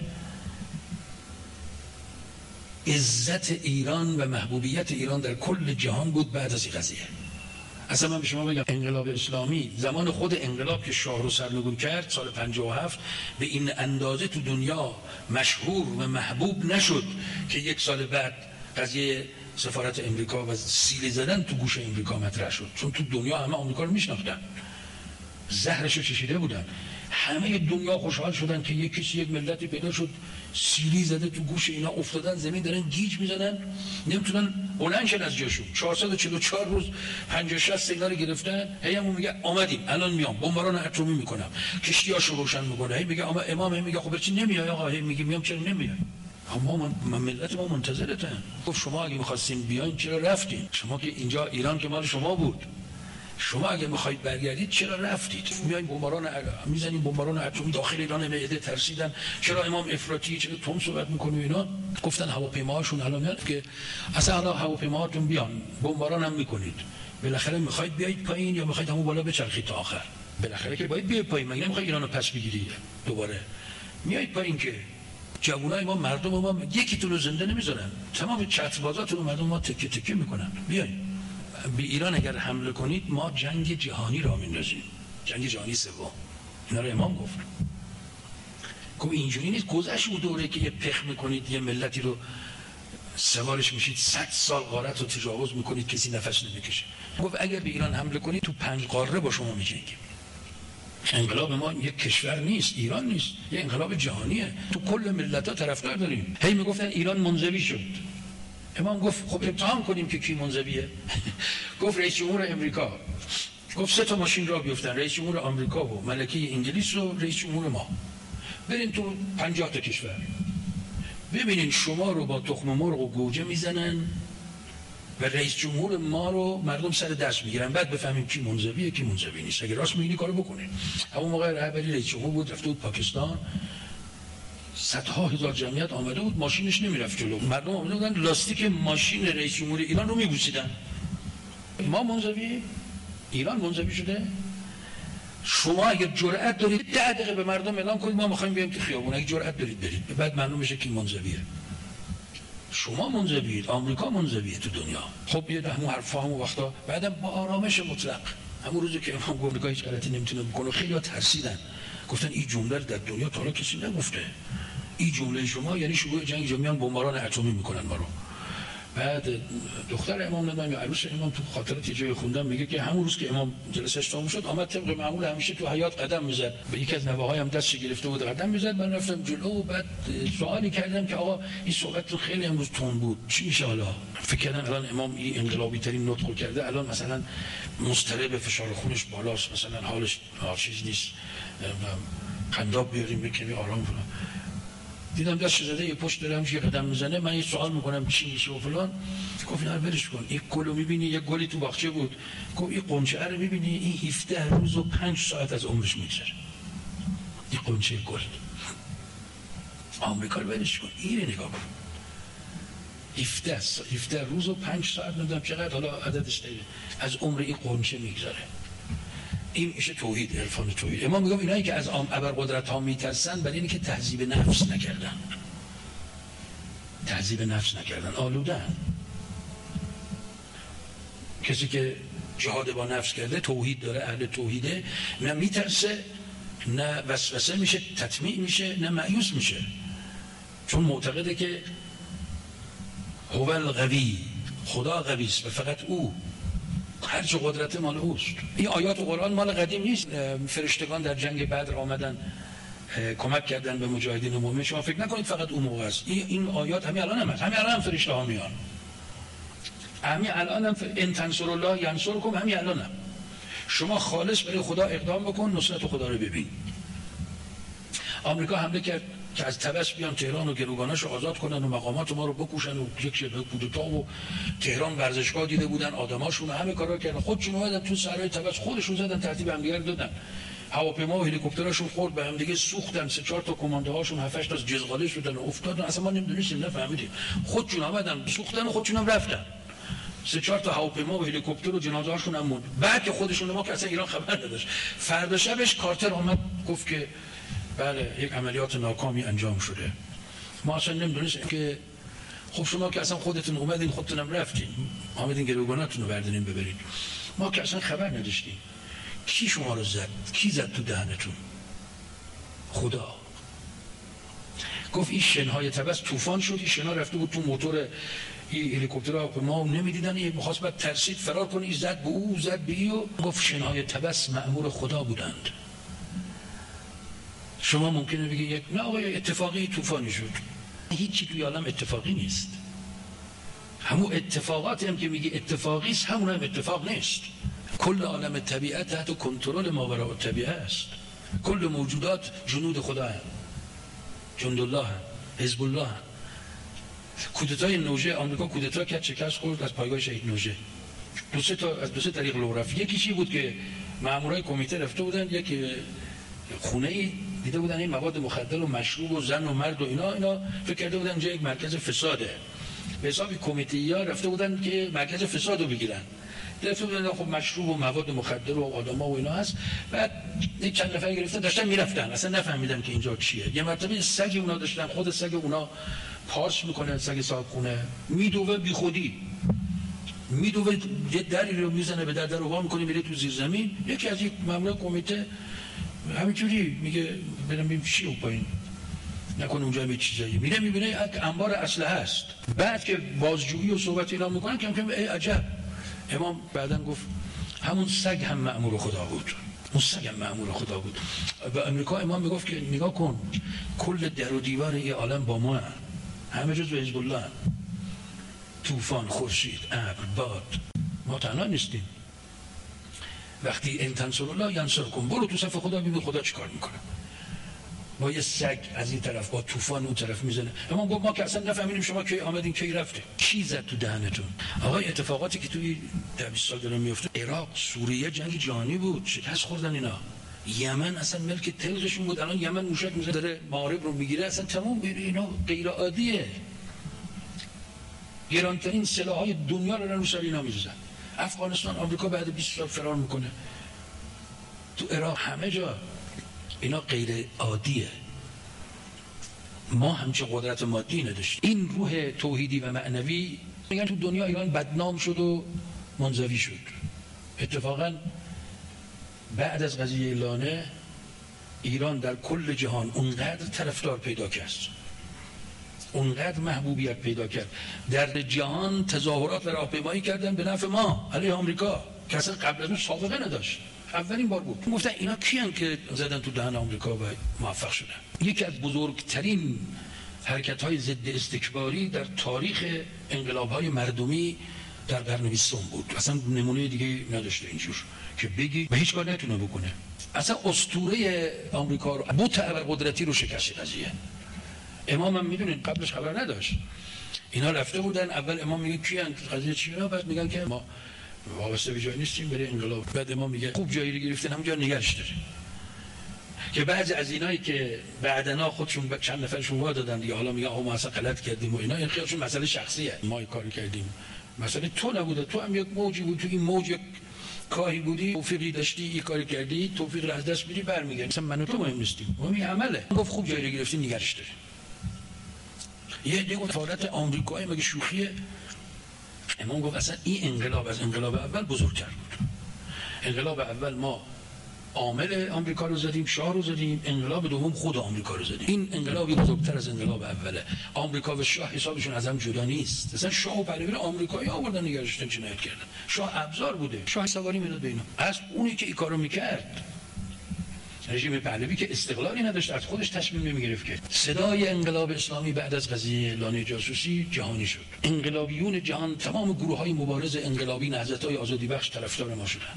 عزت ایران و محبوبیت ایران در کل جهان بود بعد از این قضیه. اصلا من به شما بگم انقلاب اسلامی زمان خود انقلاب که شاه رو سرنگون کرد سال پنجاه و هفت به این اندازه تو دنیا مشهور و محبوب نشد که یک سال بعد قضیه سفارت امریکا و سیلی زدن تو گوش امریکا مطرح شد، چون تو دنیا همه آمریکا رو میشناختن، زهرش رو چشیده بودن، همه دنیا خوشحال شدن که یک کسی، یک ملتی پیدا شد سیلی زده تو گوش اینا، افتادن زمین دارن گیج میزنن، نمیتونن بلند شن از جاشون. چهارصد و چهل و چهار روز پنجاه شصت اینا رو گرفتن. هی همون میگه آمدیم الان میام بمباران اتمی میکنم، کشتیاشو روشن میکنه. هی میگه اما امام هی میگه خب چی نمیای آقا؟ هی میگه میام، چرا نمیای؟ اما من ملت ما منتظرتن. گفت شما اگه می‌خواستین بیاین چرا رفتین؟ شما که اینجا ایران که مال شما بود، شما اگه میخواید برگردید چرا رفتید؟ میایین بمباران میزنین، بمباران اتمی داخل ایران معده ترسیدن، چرا امام افراطی چرا تون صحبت میکنه اینا؟ گفتن هواپیماهاشون الان میاد که اصلا حالا هواپیماهاتون بیان بمباران هم میکنید، بالاخره میخواید بیایید پایین یا میخواید همون بالا بچرخید تا آخر؟ بالاخره که باید بیاید پایین، مگه نمیخواید ایرانو پس بگیرید؟ دوباره میایید پایین که جوانای ما مردم ما یکیتون رو زنده نمیذارن، تمام چتربازاتون رو مردم ما تکه تکه میکنن. بیاین به ایران اگر حمله کنید ما جنگ جهانی را میندازیم، جنگ جهانی سوم. اینا رو امام گفت. گفت اینجوری نیست گذشت اون دوره که یه پخ میکنید یه ملتی رو سوارش میشید صد سال غارت رو تجاوز میکنید کسی نفس نمیکشه. گفت اگر به ایران حمله کنید تو پنج قاره با شما میجنگیم. انقلاب ما یک کشور نیست، ایران نیست، یه انقلاب جهانیه. تو کل ملت‌ها طرفدار داریم. هی میگفتن ایران منزوی شد. امام گفت خب امتحان کنیم که کی منزویه. گفت رئیس جمهور امریکا. گفت سه تا ماشین را بیفتن، رئیس جمهور آمریکا و ملکه انگلیس و رئیس جمهور ما. برین تو پنجاه تا کشور. ببینین شما رو با تخم مرغ و گوجه میزنن و رئیس جمهور ما رو مردم سر دست میگیرن، بعد بفهمیم کی منزویه کی منزوی نیست. اگه راست میگین کارو بکنین. همون موقع رهبری رئیس جمهور بود، رفته بود پاکستان، صدها هزار جمعیت آمده بود، ماشینش نمیرفت جلو، مردم آمده بودن لاستیک ماشین رئیس جمهور ایران رو میبوسیدن. ما منزوی؟ ایران منزوی شده؟ شما اگر جرأت دارید ده دقیقه به مردم اعلام کنید ما میخوایم بیایم تو خیابون، اگه جرأت دارید برید، بعد معلوم بشه کی منزویه. شما منزویید، آمریکا منزویه تو دنیا. خب یه همون حرفا همون وقتا، بعدم با آرامش مطلق، همون روزی که امام گفت هیچ غلطی نمیتونه بکنه، خیلی‌ها ترسیدن، گفتن این جمله رو در دنیا تا حالا کسی نگفته. این جمله شما یعنی شروع جنگ جهانی، بمباران اتمی میکنن ما رو. بعد دختر امام ندونم یا عروس امام تو خاطرات یه جای خوندم میگه که همون روز که امام جلسه‌اش تموم شد آمد طبق معمول همیشه تو حیاط قدم میزد، به یکی از نوه‌هایم دستش گرفته بود قدم میزد، من رفتم جلو و بعد سوالی کردم که آقا این صحبت خیلی امروز تون بود چی میشه حالا؟ فکر کردن الان امام این انقلابی ترین نطق کرده، الان مثلا مضطرب فشار خونش بالاست، مثلا حالش چیز نیست، قنداب بیاریم بکنیم آرام فلان. دیدم دست زده یه پشت داره همش یه قدم میزنه، من یه سوال میکنم چی میشه و فلان. گفت نه ولش کن، این گلو میبینی، یه گلی تو باغچه بود، گفت این قنچه رو میبینی، این هفده روز و پنج ساعت از عمرش میگذره، این قنچه گل. آمریکا رو ولش کن، این نگاه کن، هفده هفده روز و پنج ساعت ندارم چقدر حالا عددش نیست از عمر این قنچه میگذره. این میشه توحید، عرفان توحید. امام میگم اینایی که از ابرقدرت ها میترسن برای اینه که تهذیب نفس نکردن، تهذیب نفس نکردن، آلودن. کسی که جهاد با نفس کرده، توحید داره، اهل توحیده، نه میترسه نه وسوسه میشه، تطمیع میشه، نه مایوس میشه، چون معتقده که هو القوی، خدا قوی است و فقط او، هر چه قدرت مال اوست. این آیات قرآن مال قدیم نیست. فرشتگان در جنگ بدر آمدن کمک کردن به مجاهدین مومن، شما فکر نکنید فقط اون موقع است. این آیات همین الان هم هست، همین الان هم فرشته ها میان، همین الان هم ان تنصر الله ینصرکم، همین الان هم. شما خالص برای خدا اقدام بکن، نصرت خدا رو ببین. آمریکا حمله کرد که از طبس بیان تهران و گروگاناشو آزاد کنن و مقامات ما رو بکوشن و یک شبه کودتا و تهران ورزشگاه دیده بودن، آدماشون همه کارا کردن، خودشون اومدن تو صحرای طبس خودشون زدن ترتیب هم دیگه دادن، هواپیما و هلیکوپتراشون خورد به هم دیگه سوختن، سه چهار تا کمانده هاشون هفت هشت تا جزغاله شدن و افتادن، اصلا ما نمیدونستیم نفهمیدیم، خودشون اومدن سوختن و خودشون هم رفتن، سه چهار تا هواپیما و هلیکوپتر و جنازه هاشون هم موند. بعد که خودشون ما که اصلا ایران خبر نداشت، فردا شبش کارتر اومد گفت که بله یک عملیات ناکامی انجام شده. ما اصلا نمیدونستیم که خب شما که اصلا خودتون اومدین خودتونم رفتین، آمدین گروگاناتون رو بردارین ببرید، ما که اصلا خبر نداشتیم. کی شما رو زد؟ کی زد تو دهنتون؟ خدا. گفت این شنهای طبس طوفان شد، این شنا رفته بود تو موتور این هلیکوپترها، ما نمیدیدن، این می‌خواست بعد ترسید فرار کنه، این زد به او زد به او. گفت شنهای طبس مأمور خدا بودند. شما ممکنه بگی یک نه آقای اتفاقی طوفانی شد، هیچی توی عالم اتفاقی نیست. همون اتفاقاتی هم که میگی اتفاقی است، همون هم اتفاق نیست. کل عالم طبیعت تحت کنترل ماوراء الطبیعه است. کل موجودات جنود خدا هم، جند الله هم، حزب الله هم. کودتای نوژه آمریکا کودتا کرد، شکست خورد، از پایگاه شهید نوژه دو سه تا از دو سه طریق لو رفت. یکی چی بود که مامورای کمیته رفته بودن یک خونه ای دیده بودن این مواد مخدر و مشروب و زن و مرد و اینا اینا فکر کرده بودن اونجا یک مرکز فساده. به حساب کمیته‌ها رفته بودن که مرکز فساد رو بگیرن. رفته بودن خب مشروب و مواد مخدر و آدما و اینا هست. بعد یک چند نفر گرفتن داشتن میرفتن، اصلا نفهمیدن که اینجا چیه. یه مرتبه سگ اونا داشتن، خود سگ اونا پارس میکنه، سگ صاحبخونه میدوه بی خودی میدوه یه دری رو میزنه به در در رو وا میکنه میره تو زیر زمین. یکی از یک مامور کمیته همینجوری میگه برم ببینم چی اون پایین، نکنه اونجا هم چیزایی میره میبینه انبار اسلحه است. بعد که بازجویی و صحبت اینا میکنن کم کم ای عجب. امام بعداً گفت همون سگ هم مأمور خدا بود، اون سگ هم مأمور خدا بود. به امریکا امام میگفت که نگاه کن کل در و دیوار این عالم با ما هم. همه جز به حزب الله هم. طوفان، خورشید، ابر، باد، ما تنها نیستیم. وقتی ان تنصروا الله ینصرکم، برو تو صف خدا ببین خدا چیکار میکنه. با یه سگ از این طرف با طوفان اون طرف میزنه. امام گفت ما که اصلا نفهمیدیم شما کی آمدین کی رفته. کی زد تو دهنتون؟ آقای اتفاقاتی که توی ده بیست سال داره میفته، عراق، سوریه جنگ جهانی بود، شکست خوردن اینا. یمن اصلا ملک تلقشون بود، الان یمن موشک میزنه داره مغرب رو میگیره، اصلا تمام اینا غیر عادیه. گرانترین سلاح‌های دنیا رو رو سر اینا میزنن. افغانستان، آمریکا بعد بیست سال فرار میکنه. تو عراق همه جا اینا غیر عادیه. ما همچه قدرت مادی نداشتیم. این روح توحیدی و معنوی میگن تو دنیا ایران بدنام شد و منزوی شد. اتفاقا بعد از قضیه لانه ایران در کل جهان اونقدر طرفدار پیدا کرد، اونقدر محبوبیت پیدا کرد، در جهان تظاهرات و راهپیمایی کردن به نفع ما علیه آمریکا که اصلا قبل از اون سابقه نداشت. اولین بار بود. گفتن اینا کیان که زدن تو دهن آمریکا و موفق شدن. یکی از بزرگترین حرکت‌های ضد استکباری در تاریخ انقلاب‌های مردمی در قرن بیستم بود. اصلا نمونه دیگه نداشته اینجور که بگی به هیچ کار نتونه بکنه. اصلا اسطوره آمریکا رو بوت ابرقدرتی رو شکست قضیه. امام هم میدونید قبلش خبر نداشت. اینا رفته بودن، اول امام میگه کیان قضیه چیه، بعد میگن که ما وابسته به جایی نیستیم برای انقلاب. بعد امام میگه خوب جایی رو گرفتن همونجا نگهش داریم. که بعضی از اینایی که بعدنا خودشون چند نفرشون وا دادن دیگه، حالا میگن آقا ما اصلا غلط کردیم و اینا، این خیلیشون مسئله شخصیه. ما این کارو کردیم، مسئله تو نبوده، تو هم یک موجی بود، تو این موج یک کاهی بودی، توفیقی داشتی، این کاری کردی، توفیق رو از دست میدی برمیگردی. مثلا من و تو مهم نیستیم، مهم این عمله. گفت خوب جایی رو گرفتی نگهش داریم. یه دیگه سفارت آمریکایی مگه شوخیه؟ امام گفت اصلا این انقلاب از انقلاب اول بزرگتر بود. انقلاب اول ما عامل آمریکا رو زدیم، شاه رو زدیم، انقلاب دوم خود آمریکا رو زدیم. این انقلابی بزرگتر از انقلاب اوله. آمریکا و شاه حسابشون از هم جدا نیست. مثلا شاه و پهلوی آمریکایی آوردن نگارش داشتن جنایت کردن. شاه ابزار بوده. شاه سواری میداد به اینا. از اونی که این کارو میکرد رژیم پهلوی که استقلالی نداشت، از خودش تصمیم نمیگرفت که صدای انقلاب اسلامی بعد از قضیه لانه جاسوسی جهانی شد. انقلابیون جهان، تمام گروه‌های مبارز انقلابی، نهضت‌های آزادی بخش طرفدار ما شدن.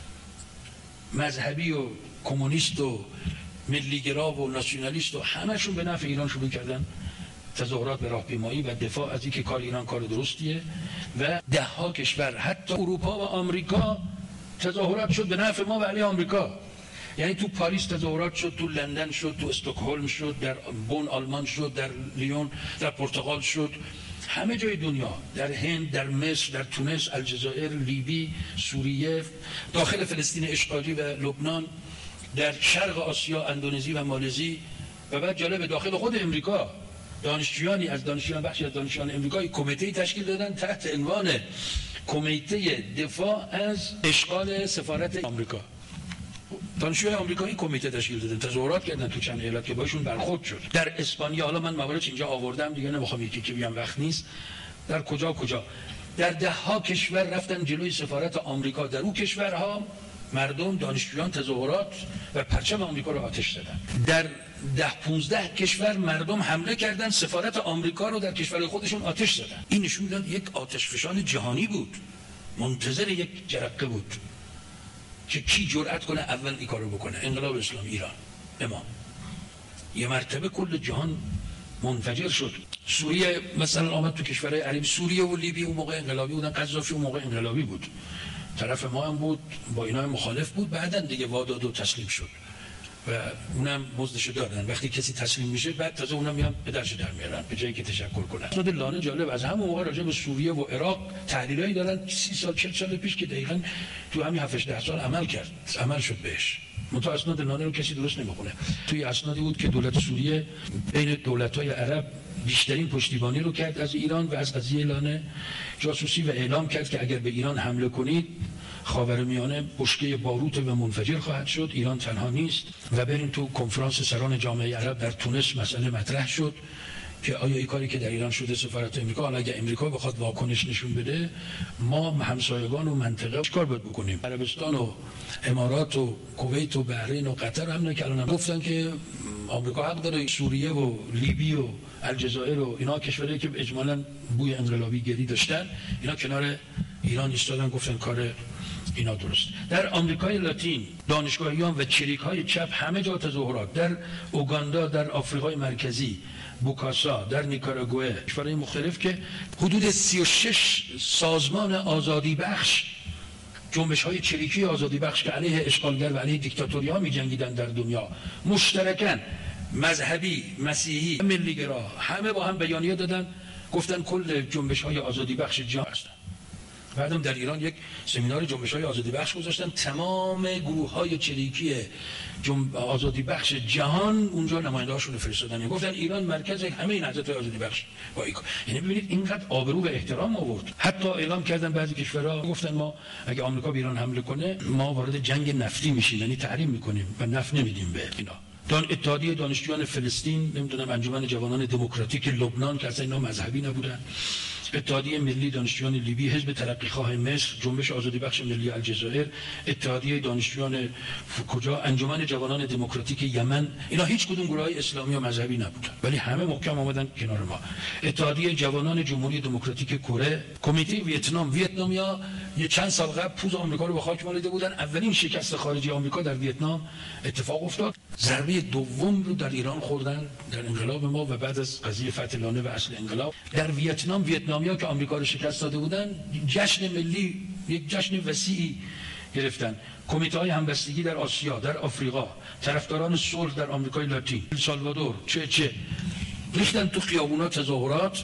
مذهبی و کمونیست و ملیگرا و ناسیونالیست و همشون به نفع ایران شروع کردن تظاهرات به راهپیمایی و دفاع از اینکه کار ایران کار درستیه و ده ها کشور حتی اروپا و آمریکا تظاهرات شد به نفع ما و علیه آمریکا. یعنی تو پاریس تظاهرات شد، تو لندن شد، تو استکهلم شد، در بن آلمان شد، در لیون در پرتغال شد، همه جای دنیا، در هند، در مصر، در تونس، الجزایر، لیبی، سوریه، داخل فلسطین اشغالی و لبنان، در شرق آسیا، اندونزی و مالزی، و بعد جالب داخل خود امریکا دانشجویانی از دانشجویان بخشی از دانشجویان امریکایی کمیته تشکیل دادن تحت عنوان کمیته دفاع از اشغال سفارت آمریکا. دانشجوی آمریکایی کمیته تشکیل دادن، تظاهرات کردن تو چند ایالت که باشون برخورد شد. در اسپانیا، حالا من مواردش اینجا آوردم دیگه نمیخوام یکی که بیام وقت نیست، در کجا کجا در ده ها کشور رفتن جلوی سفارت آمریکا، در اون کشورها مردم، دانشجویان تظاهرات و پرچم آمریکا رو آتش زدن. در ده پونزده کشور مردم حمله کردن، سفارت آمریکا رو در کشور خودشون آتش زدن. این نشون میداد یک آتشفشان جهانی بود، منتظر یک جرقه بود که کی جرأت کنه اول این کارو بکنه. انقلاب اسلامی ایران، امام. یه مرتبه کل جهان منفجر شد. سوریه مثلا آمد تو کشورهای عربی، سوریه و لیبی اون موقع انقلابی بودن، قذافی اون موقع انقلابی بود، طرف ما هم بود، با اینا مخالف بود، بعدن دیگه واداد و تسلیم شد و اونم مزدشو دادن. وقتی کسی تسلیم میشه بعد تازه اونم میان پدرش در میارن به جایی که تشکر کنن. خود لانه جالب از همون موقع راجع به سوریه و عراق تحلیلایی دارن سی سال چهل سال پیش که دقیقاً تو همین هفت ده سال عمل کرد، عمل شد بهش. منتها اسناد لانه رو کسی درست نمیخونه. توی اسنادی بود که دولت سوریه بین دولت‌های عرب بیشترین پشتیبانی رو کرد از ایران و از قضیه لانه جاسوسی و اعلام کرد که اگر به ایران حمله کنید خاورمیانه بشکه باروت و منفجر خواهد شد، ایران تنها نیست. و بریم تو کنفرانس سران جامعه عرب در تونس مسئله مطرح شد که آیا این کاری که در ایران شده سفارت امریکا، حالا اگه امریکا بخواد واکنش نشون بده ما همسایگان و منطقه چیکار باید بکنیم؟ عربستان و امارات و کویت و بحرین و قطر هم که الان گفتن که آمریکا حق داره سوریه و لیبی و الجزایر و اینا کشورهایی که اجمالاً بوی انقلابی گری داشتن اینا کنار ایران ایستادن گفتن کار اینا درست. در آمریکای لاتین دانشگاهیان و چریک‌های چپ همه جا تظاهرات، در اوگاندا، در آفریقای مرکزی، بوکاسا، در نیکاراگوئه، کشورهای مختلف که حدود سی و شش سازمان آزادی بخش، جنبش‌های چریکی آزادی بخش که علیه اشغالگر و علیه دیکتاتوری‌ها می‌جنگیدن در دنیا، مشترکاً مذهبی، مسیحی، ملی‌گرا همه با هم بیانیه دادن، گفتن کل جنبش‌های آزادی بخش جهان هستن. بعدم در ایران یک سمینار جنبش‌های آزادی بخش گذاشتن، تمام گروه‌های چریکی جنب... آزادی بخش جهان اونجا نماینده‌هاشون رو فرستادن، گفتن ایران مرکز همه این حرکت‌های آزادی بخش با ایک. یعنی ببینید اینقدر آبرو و احترام آورد. حتی اعلام کردن بعضی کشورها گفتن ما اگه آمریکا به ایران حمله کنه ما وارد جنگ نفتی میشیم، یعنی تحریم می‌کنیم و نفت نمیدیم به اینا. دان اتحادیه دانشجویان فلسطین، نمیدونم انجمن جوانان دموکراتیک لبنان که اصلا اینا مذهبی نبودن، اتحادیه ملی دانشجویان لیبی، حزب ترقیخواه مصر، جنبش آزادی بخش ملی الجزایر، اتحادیه دانشجویان کجا، انجمن جوانان دموکراتیک یمن، اینا هیچ کدوم گروهای اسلامی و مذهبی نبودن ولی همه محکم آمدن کنار ما. اتحادیه جوانان جمهوری دموکراتیک کره، کمیته ویتنام، ویتنامیا یه چند سال قبل پوز آمریکا رو به خاک مالیده بودن، اولین شکست خارجی آمریکا در ویتنام اتفاق افتاد. ضربه دوم رو در ایران خوردن در انقلاب ما و بعد از قضیه فتح لانه و اصل انقلاب در ویتنام، ویتنامیا که آمریکا رو شکست داده بودن جشن ملی، یک جشن وسیعی گرفتن. کمیته های همبستگی در آسیا، در آفریقا، طرفداران صلح در آمریکای لاتین، السالوادور، چه چه ریختن تو خیابونا تظاهرات.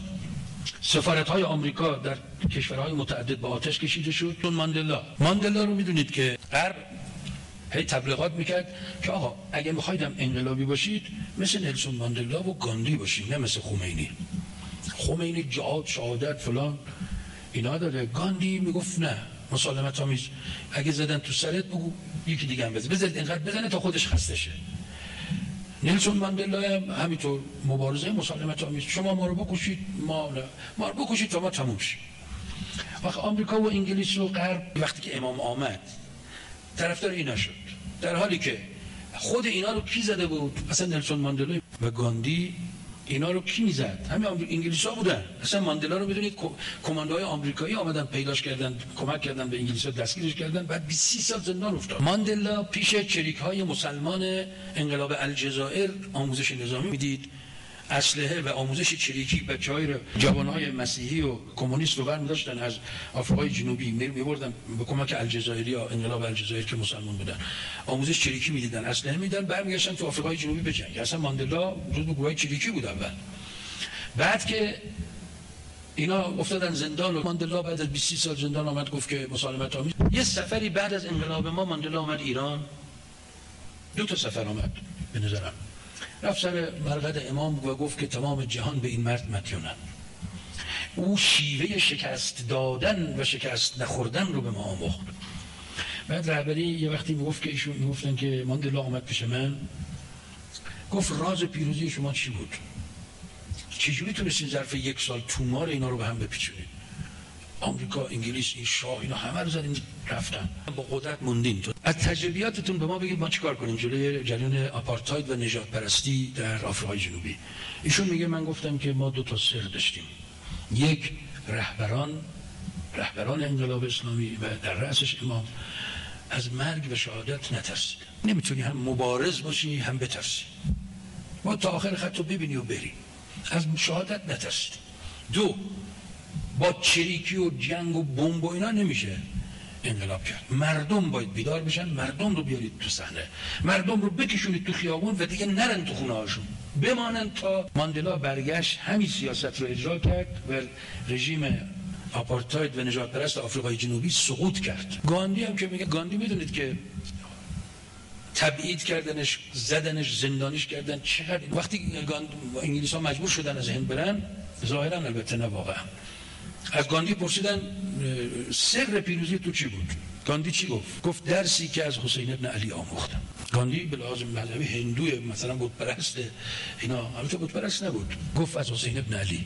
سفارت های آمریکا در کشورهای متعدد با آتش کشیده شد. چون ماندلا ماندلا رو میدونید که غرب هی تبلیغات میکرد که آقا اگه میخوایدم انقلابی باشید مثل نلسون ماندلا و گاندی باشید، نه مثل خمینی. خمینی جهاد، شهادت فلان اینا داره، گاندی میگفت نه مسالمت آمیز، اگه زدن تو سرت بگو یکی دیگه هم بزن، بذارید اینقدر بزنه تا خودش خسته شه. نلسون ماندلا هم همینطور مبارزه مسالمت آمیز، شما ما رو بکشید ما نه، ما رو بکشید تا ما تموم شیم. وقت آمریکا و انگلیس و غرب وقتی که امام آمد طرفدار اینا شد، در حالی که خود اینا رو کی زده بود؟ اصلا نلسون ماندلا و گاندی اینا رو کی میزد؟ همین انگلیس‌ها بودن. اصلا ماندلا رو میدونید کماندوهای آمریکایی آمدن پیداش کردن، کمک کردن به انگلیس‌ها، دستگیرش کردن، بعد بیست سال زندان افتاد. ماندلا پیش چریک‌های مسلمان انقلاب الجزایر آموزش نظامی میدید، اسلحه و آموزش چریکی بچه‌های جوانای مسیحی و کمونیست رو برمی داشتن از آفریقای جنوبی می‌بردن به کمک الجزایری‌ها، انقلاب الجزایر که مسلمان بودن، آموزش چریکی میدیدن، اسلحه میدن، برمیگشتن تو آفریقای جنوبی بجنگن. اصلا ماندلا جزو گروهای چریکی بود اول. بعد که اینا افتادن زندان و ماندلا بعد از بیست سال زندان آمد گفت که مسالمت آمیز. یه سفری بعد از انقلاب ما ماندلا آمد ایران، دو تا سفر آمد به نظرم. رفت سر مرقد امام و گفت که تمام جهان به این مرد مدیونن. او شیوه شکست دادن و شکست نخوردن رو به ما آموخت. بعد رهبری یه وقتی میگفت که ایشون میگفتن که ماندلا آمد پیش من گفت راز پیروزی شما چی بود؟ چجوری تونستین ظرف یک سال تومار اینا رو به هم بپیچونید؟ آمریکا، انگلیس، این شاه اینا همه رو زدین رفتن، با قدرت موندین. از تجربیاتتون به ما بگید ما چیکار کنیم جلوی جریان آپارتاید و نژاد پرستی در آفریقای جنوبی. ایشون میگه من گفتم که ما دو تا سر داشتیم، یک رهبران رهبران انقلاب اسلامی و در رأسش امام از مرگ و شهادت نترسید. نمیتونی هم مبارز باشی هم بترسی، ما تا آخر خط رو ببینی و بری. از شهادت نترسید. دو، با چریکی و جنگ و بمب و اینا نمیشه انقلاب کرد. مردم باید بیدار بشن، مردم رو بیارید تو صحنه، مردم رو بکشونید تو خیابون و دیگه نرن تو خونه هاشون، بمانن تا ماندلا برگشت همین سیاست رو اجرا کرد و رژیم آپارتاید و نجات پرست آفریقای جنوبی سقوط کرد. گاندی هم که میگه، گاندی میدونید که تبعید کردنش، زدنش، زندانیش کردن. چقدر وقتی انگلیس ها مجبور شدن از هند برن، ظاهرا البته نه واقعا، از گاندی پرسیدن سر پیروزی تو چی بود؟ گاندی چی گفت؟ گفت درسی که از حسین ابن علی آموختم. گاندی به لحاظ مذهبی هندوی، مثلا بت پرست، اینا البته بت پرست نبود، گفت از حسین ابن علی.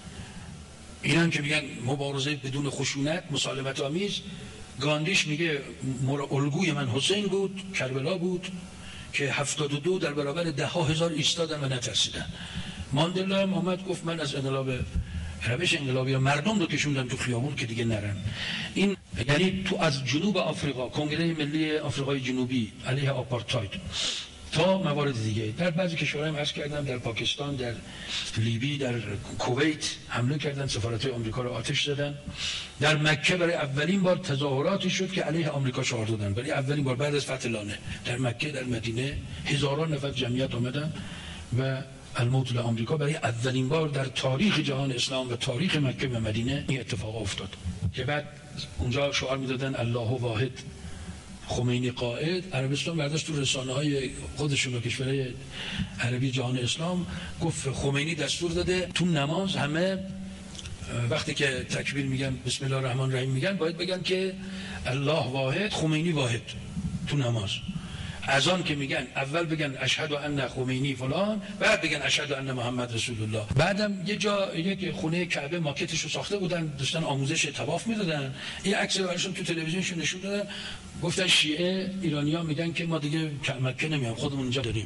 اینا که میگن مبارزه بدون خشونت، مسالمت آمیز، گاندیش میگه الگوی من حسین بود، کربلا بود که هفتاد و دو در برابر ده ها هزار ایستادن و نترسیدن. ماندلا هم آمد گفت من از انقلاب، روش انقلابی مردم رو کشوندن تو خیابون که دیگه نرن. این یعنی تو از جنوب آفریقا، کنگره ملی آفریقای جنوبی علیه آپارتاید تا موارد دیگه، در بعضی کشورها هم عرض کردم، در پاکستان، در لیبی، در کویت حمله کردن، سفارت‌های آمریکا رو آتش زدن. در مکه برای اولین بار تظاهراتی شد که علیه آمریکا شعار دادن، برای اولین بار بعد از فتح لانه در مکه، در مدینه هزاران نفر جمعیت آمدن و الموت لآمریکا. برای اولین بار در تاریخ جهان اسلام و تاریخ مکه و مدینه این اتفاق افتاد که بعد اونجا شعار میدادن الله واحد، خمینی قائد. عربستان برداشت تو رسانه های خودشون و کشورهای عربی جهان اسلام گفت خمینی دستور داده تو نماز همه وقتی که تکبیر میگن بسم الله الرحمن الرحیم میگن باید بگن که الله واحد، خمینی واحد تو نماز. اذان که میگن اول بگن اشهد ان خمینی فلان، بعد بگن اشهد ان محمد رسول الله. بعدم یه جا یک خونه کعبه ماکتش رو ساخته بودن، داشتن آموزش طواف میدادن، این عکس رو براشون تو تلویزیونشون نشون دادن. گفتن شیعه ایرانی‌ها میگن که ما دیگه مکه نمیام، خودمون اینجا داریم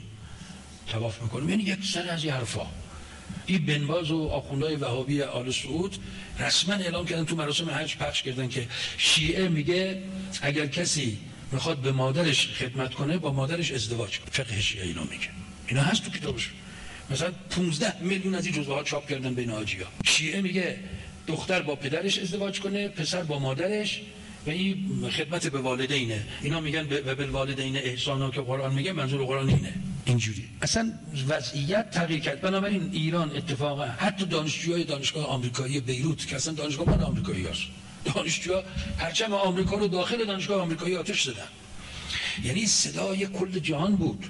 طواف میکنیم. یعنی یک سر از این حرفا. این بن باز و آخوندهای وهابی آل سعود رسما اعلام کردن، تو مراسم حج پخش کردن که شیعه میگه اگر کسی میخواد به مادرش خدمت کنه با مادرش ازدواج کنه. فقه شیعه اینا میگه، اینا هست تو کتابش. مثلا پانزده میلیون از این جزوه ها چاپ کردن بین حاجی‌ها. شیعه میگه دختر با پدرش ازدواج کنه، پسر با مادرش، و این خدمت به والدینه. اینا میگن و بالوالدین احسانا که قرآن میگه، منظور قرآن اینه. اینجوری اصلا وضعیت تغییر کرد. بنابراین ایران اتفاقا حتی دانشجوهای دانشگاه آمریکایی بیروت که اصلا دانشگاه مال آمریکایی هست، دانشجوها پرچم آمریکا رو داخل دانشگاه آمریکایی آتش زدن. یعنی صدای کل جهان بود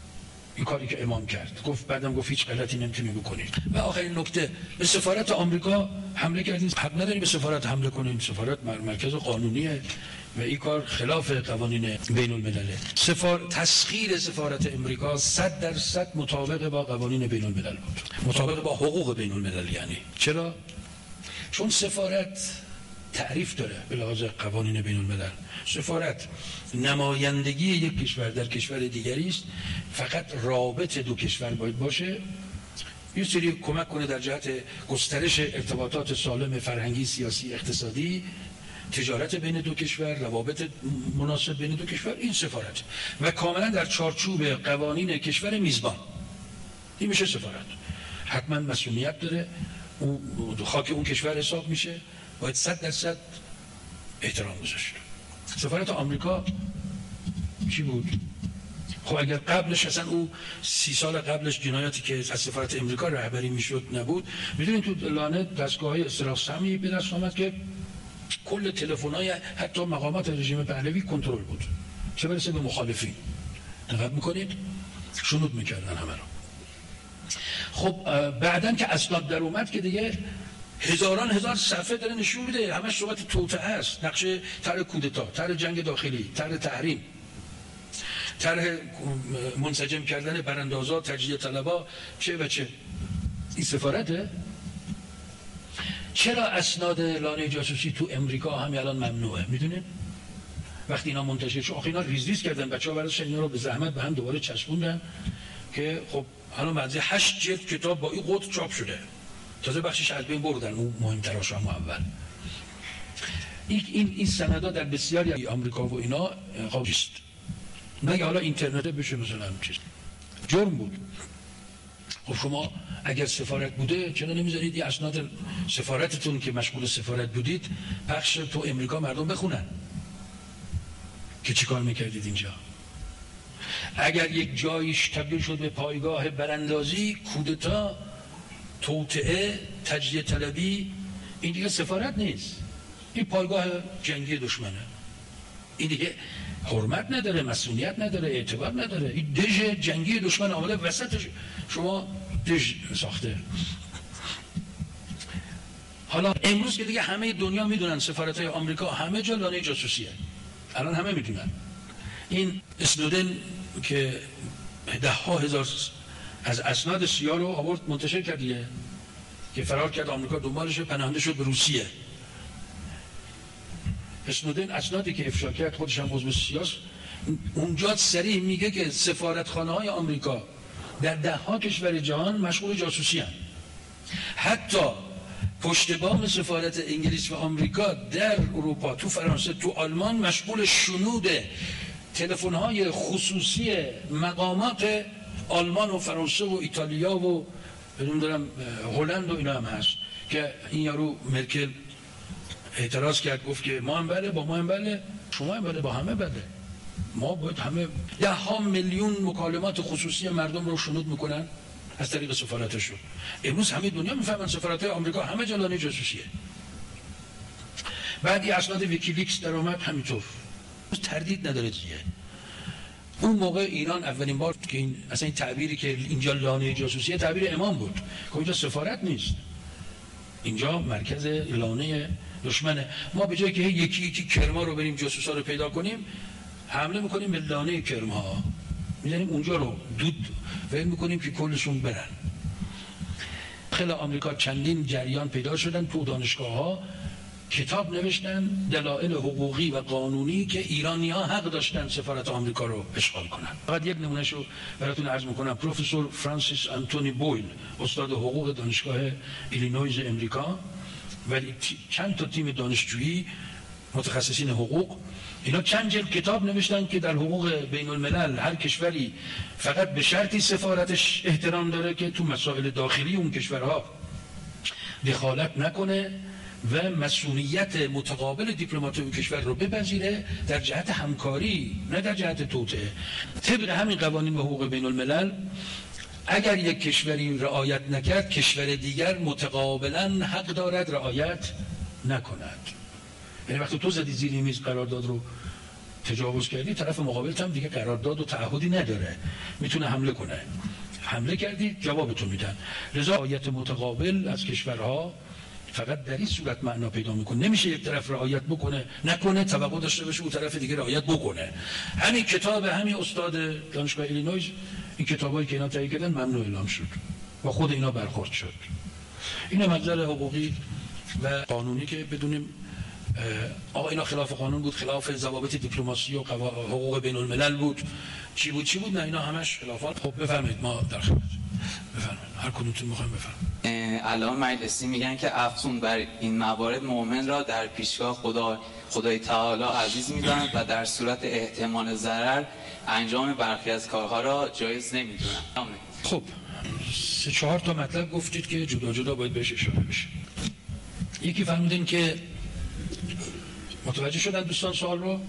این کاری که امام کرد. گفت بعدم گفت هیچ غلطی نمیتونی بکنید. و آخرین نکته، به سفارت آمریکا حمله کردین. حق نداری به سفارت حمله کنین، سفارت مرکز قانونیه و این کار خلاف قوانین بین الملله. سفار تسخیر سفارت امریکا صد درصد مطابق با قوانین بین الملل بود، مطابق با حقوق بین الملل. یعنی چرا؟ چون سفارت تعریف داره به لحاظ قوانین بین الملل. سفارت نمایندگی یک کشور در کشور دیگری است، فقط رابط دو کشور باید باشه، یه سری کمک کنه در جهت گسترش ارتباطات سالم فرهنگی، سیاسی، اقتصادی، تجارت بین دو کشور، روابط مناسب بین دو کشور. این سفارت و کاملا در چارچوب قوانین کشور میزبان. این میشه سفارت. حتما مسئولیت داره، اون خاک اون کشور حساب میشه، باید صد درصد احترام گذاشت. سفارت آمریکا چی بود؟ خب اگر قبلش اصلا او سی سال قبلش جنایاتی که از سفارت امریکا رهبری میشد نبود، میدونید تو لانه دستگاه‌های استراق سمی به دست آمد که کل تلفن‌های حتی مقامات رژیم پهلوی کنترل بود، چه برسه به مخالفین. دقت میکنید؟ شنود میکردن همه رو. خب بعدن که اسناد در اومد که دیگه هزاران هزار صفحه داره نشون میده، همش صحبت توطئه است، نقشه طرح کودتا، طرح جنگ داخلی، طرح تحریم، طرح منسجم کردن براندازا، تجزیه طلبا، چه و چه. این سفارته؟ چرا اسناد لانه جاسوسی تو امریکا همین الان ممنوعه؟ میدونید؟ وقتی اینا منتشر شد، آخه اینا ریز ریز کردن، بچه‌ها برای اینا رو به زحمت به هم دوباره چسبوندن که خب الان بعضی هشت جلد کتاب با این قطر چاپ شده. تازه بخشش از بین بردن، اون مهمتراش هم اول. این این این سندها در بسیاری آمریکا و اینا قابل است. مگه حالا اینترنت بشه مثلا چیز جرم بود. خب شما اگر سفارت بوده چرا نمیذارید یه اسناد سفارتتون که مشغول سفارت بودید پخش تو امریکا مردم بخونن که چیکار میکردید اینجا؟ اگر یک جایش تبدیل شد به پایگاه براندازی، کودتا، توطئه، تجزیه طلبی، این دیگه سفارت نیست، این پایگاه جنگی دشمنه. این دیگه حرمت نداره، مسئولیت نداره، اعتبار نداره. این دژ جنگی دشمن آمده وسطش شما دژ ساخته. حالا امروز که دیگه همه دنیا میدونن سفارت‌های آمریکا همه جا لانه جاسوسیه، الان همه میدونن. این اسنودن که ده ها هزار از اسناد سیاه رو آورد منتشر کرد دیگه، که فرار کرد آمریکا دنبالش، پناهنده شد به روسیه. اسنودن اسنادی که افشا کرد، خودش هم عضو سیاست، اونجا صریح میگه که سفارتخانه‌های آمریکا در ده ها کشور جهان مشغول جاسوسی هستند. حتی پشت بام سفارت انگلیس و آمریکا در اروپا، تو فرانسه، تو آلمان مشغول شنود تلفن‌های خصوصی مقامات آلمان و فرانسه و ایتالیا و بدون دارم هلند و اینا هم هست. که این یارو مرکل اعتراض کرد، گفت که ما هم بله، با ما هم بله، شما هم بله، با همه بله. ما باید همه ده ها میلیون مکالمات خصوصی مردم رو شنود میکنن از طریق سفارتشون. امروز همه دنیا میفهمن سفارت‌های آمریکا همه جلانه جاسوسیه. بعدی اسناد ویکیلیکس در اومد همینطور، تردید نداره دیگه. اون موقع ایران اولین بار که این اصلا این تعبیری که اینجا لانه جاسوسیه تعبیر امام بود، که اینجا سفارت نیست، اینجا مرکز لانه دشمنه. ما به جای که یکی یکی کرما رو بریم جاسوسا رو پیدا کنیم، حمله میکنیم به لانه کرما، میزنیم اونجا رو دود و میکنیم که کلشون برن. خیلی آمریکا چندین جریان پیدا شدن، تو دانشگاه ها کتاب نوشتن دلایل حقوقی و قانونی که ایرانی ها حق داشتن سفارت آمریکا رو اشغال کنن. فقط یک نمونهش رو براتون عرض میکنم. پروفسور فرانسیس آنتونی بویل، استاد حقوق دانشگاه ایلینویز امریکا، ولی چند تا تیم دانشجویی متخصصین حقوق، اینا چند جلد کتاب نوشتن که در حقوق بین الملل هر کشوری فقط به شرطی سفارتش احترام داره که تو مسائل داخلی اون کشورها دخالت نکنه و مسئولیت متقابل دیپلمات اون کشور رو بپذیره در جهت همکاری، نه در جهت توطئه. طبق همین قوانین و حقوق بین الملل اگر یک کشوری رعایت نکرد، کشور دیگر متقابلا حق دارد رعایت نکند. یعنی وقتی تو زدی زیر میز قرارداد رو تجاوز کردی، طرف مقابلت هم دیگه قرارداد و تعهدی نداره، میتونه حمله کنه. حمله کردی جوابتو میدن. رضایت متقابل از کشورها فقط در این صورت معنا پیدا میکنه. نمیشه یک طرف رعایت بکنه نکنه توقع داشته باشه اون طرف دیگه رعایت بکنه. همین کتاب همین استاد دانشگاه ایلینویز، این کتابایی که اینا تهیه کردن ممنوع اعلام شد و خود اینا برخورد شد. این منظر حقوقی و قانونی که بدونیم آقا اینا خلاف قانون بود، خلاف ضوابط دیپلماسی و حقوق بین الملل بود، چی بود چی بود، نه اینا همش خلافات. خب بفرمایید ما در خدمت. بفرمایید هر کدومتون میخوایم بفرمایید. علامه مجلسی میگن که افسون بر این موارد مؤمن را در پیشگاه خدا خدای تعالی عزیز میدونند و در صورت احتمال ضرر انجام برخی از کارها را جایز نمیدونند. خب سه چهار تا مطلب گفتید که جدا جدا باید بهش اشاره بشه. یکی فرمودین که متوجه شدن دوستان سوال رو؟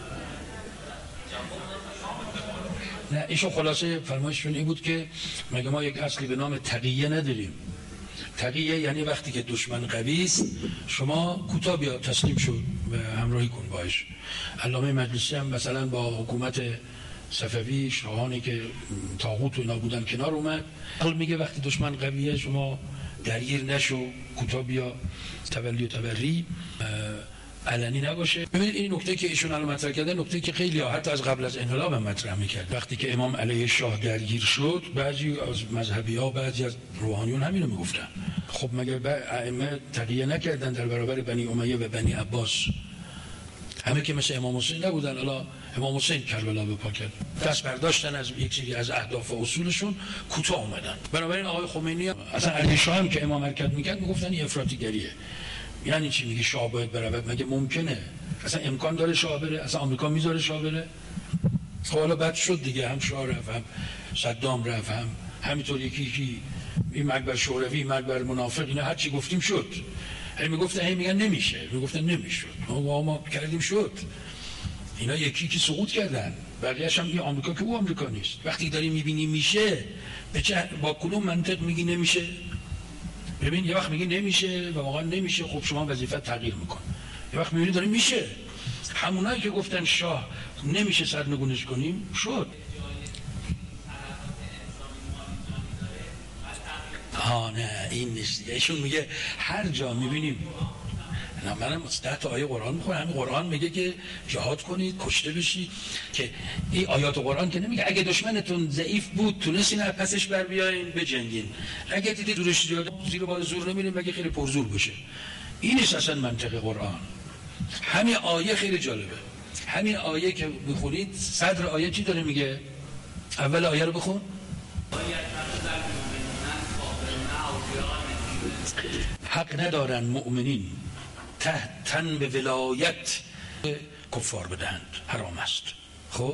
نه ایشون خلاصه فرمایششون این بود که مگه ما یک اصلی به نام تقیه نداریم؟ تقیه یعنی وقتی که دشمن قوی است شما کوتاه بیا تسلیم شو و همراهی کن باش. علامه مجلسی هم مثلا با حکومت صفوی شاهانی که طاغوت و اینا بودن کنار اومد، حال میگه وقتی دشمن قویه شما درگیر نشو، کوتاه بیا، تولی و تبری علنی نباشه. ببینید این نکته که ایشون الان مطرح کردن نکته که خیلی ها حتی از قبل از انقلاب هم مطرح میکرد. وقتی که امام علیه شاه درگیر شد بعضی از مذهبی ها بعضی از روحانیون همینو میگفتن. خب مگر ائمه تقیه نکردن در برابر بنی امیه و بنی عباس؟ همه که مثل امام حسین نبودن. حالا امام حسین کربلا به پا کرد، دست برداشتن از یک سری از اهداف و اصولشون، کوتاه اومدن. بنابراین آقای خمینی اصلا علیه شاه هم که امام حرکت میکرد میگفتن این افراطی گریه. یعنی چی میگه شاه باید برود؟ مگه ممکنه؟ اصلا امکان داره شاه بره؟ اصلا آمریکا میذاره شاه بره؟ خب حالا بد شد دیگه، هم شاه رفت، هم صدام رفت، هم همینطور یکی یکی این مرگ بر شوروی، مرگ بر منافق، اینا هر چی گفتیم شد. هی میگفتن هی میگن نمیشه، میگفتن نمیشد، ما ما کردیم شد. اینا یکی یکی سقوط کردن، بقیه‌اش هم یه آمریکا که او آمریکا نیست. وقتی داری میبینی میشه، به چه با کدوم منطق میگی نمیشه؟ ببین یه وقت میگی نمیشه و واقعا نمیشه، خب شما وظیفت تغییر میکن. یه وقت میبینی داره میشه. همونایی که گفتن شاه نمیشه سرنگونش کنیم شد. آه نه این نیست. ایشون میگه هر جا میبینیم، نه منم ده تا آیه قرآن میخونم، همین قرآن میگه که جهاد کنید، کشته بشید، که این آیات قرآن که نمیگه اگه دشمنتون ضعیف بود تونستین از پسش بر بیاین بجنگین، اگه دیدید زورش زیاده زیر بار زور نمیرین مگه خیلی پرزور بشه. این نیست اصلا منطق قرآن. همین آیه خیلی جالبه. همین آیه که میخونید صدر آیه چی داره میگه؟ اول آیه رو بخون. حق ندارن مؤمنین تن به ولایت کفار بدهند، حرام است. خب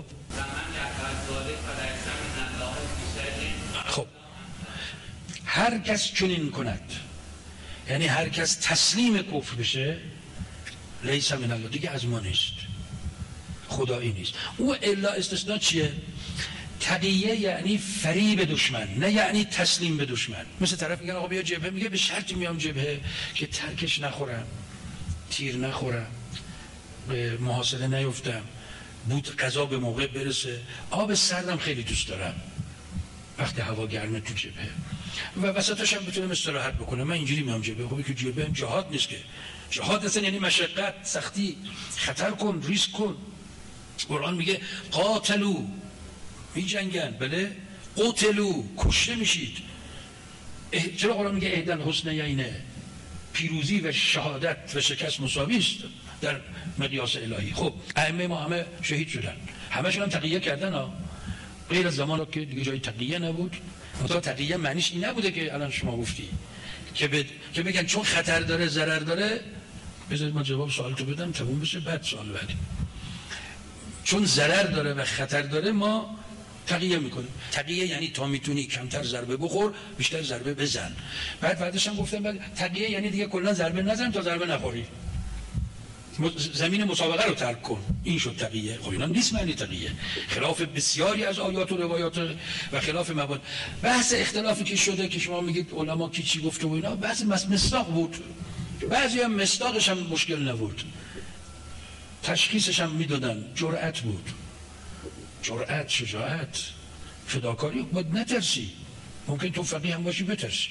خب هر کس چنین کند، یعنی هر کس تسلیم کفر بشه، لیس من الله، دیگه از ما نیست، خدایی نیست. او الا استثناء چیه؟ تقیه یعنی فریب دشمن، نه یعنی تسلیم به دشمن. مثل طرف میگن آقا بیا جبهه، میگه به شرطی میام جبهه که ترکش نخورم، تیر نخورم، به محاصره نیفتم، بود غذا به موقع برسه، آب سردم خیلی دوست دارم وقتی هوا گرمه تو جبهه و وسطش هم بتونم استراحت بکنم. من اینجوری میام جبهه. خب که جبهه جهاد نیست که. جهاد اصلا یعنی مشقت، سختی، خطر کن، ریسک کن. قرآن میگه قاتلو، می جنگن، بله، قتلو، کشته میشید. چرا قرآن میگه اهدل حسنیینه؟ پیروزی و شهادت و شکست مساوی است در مقیاس الهی. خب ائمه ما همه شهید شدن، همشون هم تقیه کردن ها، غیر از زمان که دیگه جای تقیه نبود. مثلا تقیه معنیش این نبوده که الان شما گفتی که بد... که بگن چون خطر داره، ضرر داره. بذارید ما جواب سوالتو بدم تموم بشه بعد سوال بعدی. چون ضرر داره و خطر داره ما تقیه میکنیم. تقیه یعنی تا میتونی کمتر ضربه بخور، بیشتر ضربه بزن. بعد بعدش هم گفتم بعد تقیه یعنی دیگه کلا ضربه نزن تا ضربه نخوری، زمین مسابقه رو ترک کن. این شد تقیه. خب اینا نیست معنی تقیه، خلاف بسیاری از آیات و روایات و خلاف مبانی. بحث اختلافی که شده که شما میگید علما کی چی گفته و اینا، بحث مصداق بود. بعضی هم مصداقش هم مشکل نبود، تشخیصش هم میدادن، جرأت بود. جرأت، شجاعت، فداکاری. باید نترسی، ممکن تو فقیه هم باشی بترسی.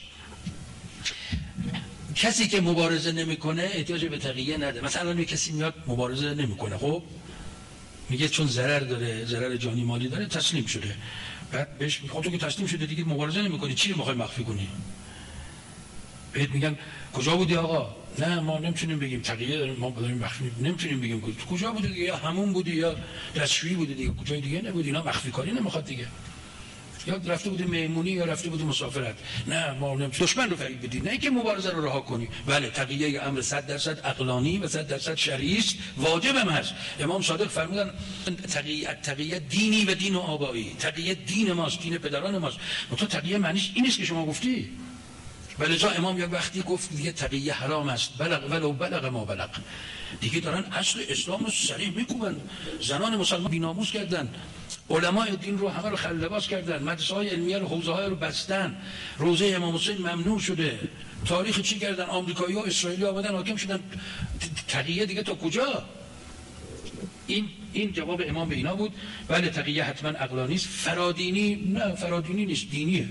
کسی که مبارزه نمیکنه احتیاج به تقیه نده. مثلا یه کسی میاد مبارزه نمیکنه، خب میگه چون ضرر داره، ضرر جانی مالی داره، تسلیم شده. بعد بهش میگه تو که تسلیم شده دیگه مبارزه نمیکنی، چی رو میخوای مخفی کنی؟ بهت میگن کجا بودی آقا؟ نه ما نمیتونیم بگیم تقیه داریم، ما داریم مخفی نمیتونیم بگیم کجا بودی دیگه، یا همون بودی یا دستشویی بودی دیگه، کجای دیگه نبودی. اینا مخفی کاری نمیخواد دیگه. یا رفته بودی مهمونی یا رفته بودی مسافرت. نه ما نمیتونیم دشمن رو فریب بدی، نه اینکه مبارزه رو رها کنی. بله تقیه امر صد درصد عقلانی و صد درصد شرعی است، واجب هم هست. امام صادق فرمودن تقیه تقیه دینی و دین و آبایی. تقیه دین ماست، دین پدران ماست. تو تقیه معنیش این است که شما گفتی. ولی جا امام یک وقتی گفت دیگه تقیه حرام است، بلغ ولو بلغ ما بلغ، دیگه دارن اصل اسلام رو صریح میکوبن. زنان مسلمان بی‌ناموس کردن، علماء دین رو همه رو خلباس کردن، مدرسه های علمیه رو، حوزه های رو بستن، روزه امام حسین ممنوع شده. تاریخ چی کردن؟ آمریکایی ها اسرائیلی آمدن حاکم شدن. تقیه دیگه تا کجا؟ این این جواب امام به اینا بود. بله تقیه حتما عقلانی است. فرادینی نه، فرادینی نیست، دینیه.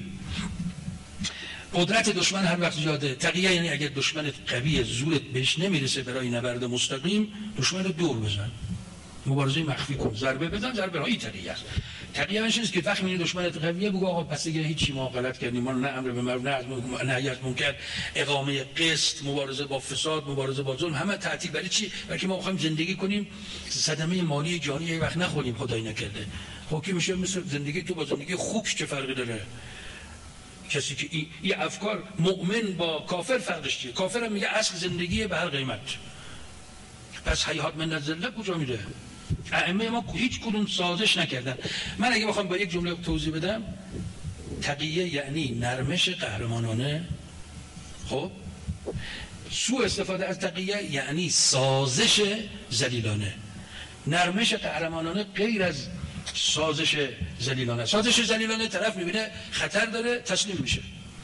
قدرت دشمن هر وقت زیاده. تقیه یعنی اگر دشمنت قویه، زورت بهش نمیرسه برای نبرد مستقیم، دشمن رو دور بزن، مبارزه مخفی کن، ضربه بزن، ضربه رایی تقیه است. تقیه معنیش نیست که وقتی میبینی دشمنت قویه بگو آقا پس دیگه هیچی، ما غلط کردیم، ما نه امر به معروف نه نهی از منکر، اقامه قسط، مبارزه با فساد، مبارزه با ظلم، همه تعطیل. برای چی؟ برای ما می‌خوایم زندگی کنیم، صدمه مالی جانی یک وقت نخوریم، خدای نکرده. خب کی میشه مثل زندگی تو با زندگی خوبش چه فرقی داره؟ کسی که این ای افکار، مؤمن با کافر فرقش چیه؟ کافر هم میگه اصل زندگی به هر قیمت. پس حیات من الذله کجا میره؟ ائمه ما هیچ کدوم سازش نکردن. من اگه بخوام با یک جمله توضیح بدم، تقیه یعنی نرمش قهرمانانه. خب سوء استفاده از تقیه یعنی سازش ذلیلانه. نرمش قهرمانانه غیر از سازش ذلیلانه. سازش ذلیلانه طرف میبینه خطر داره تسلیم میشه.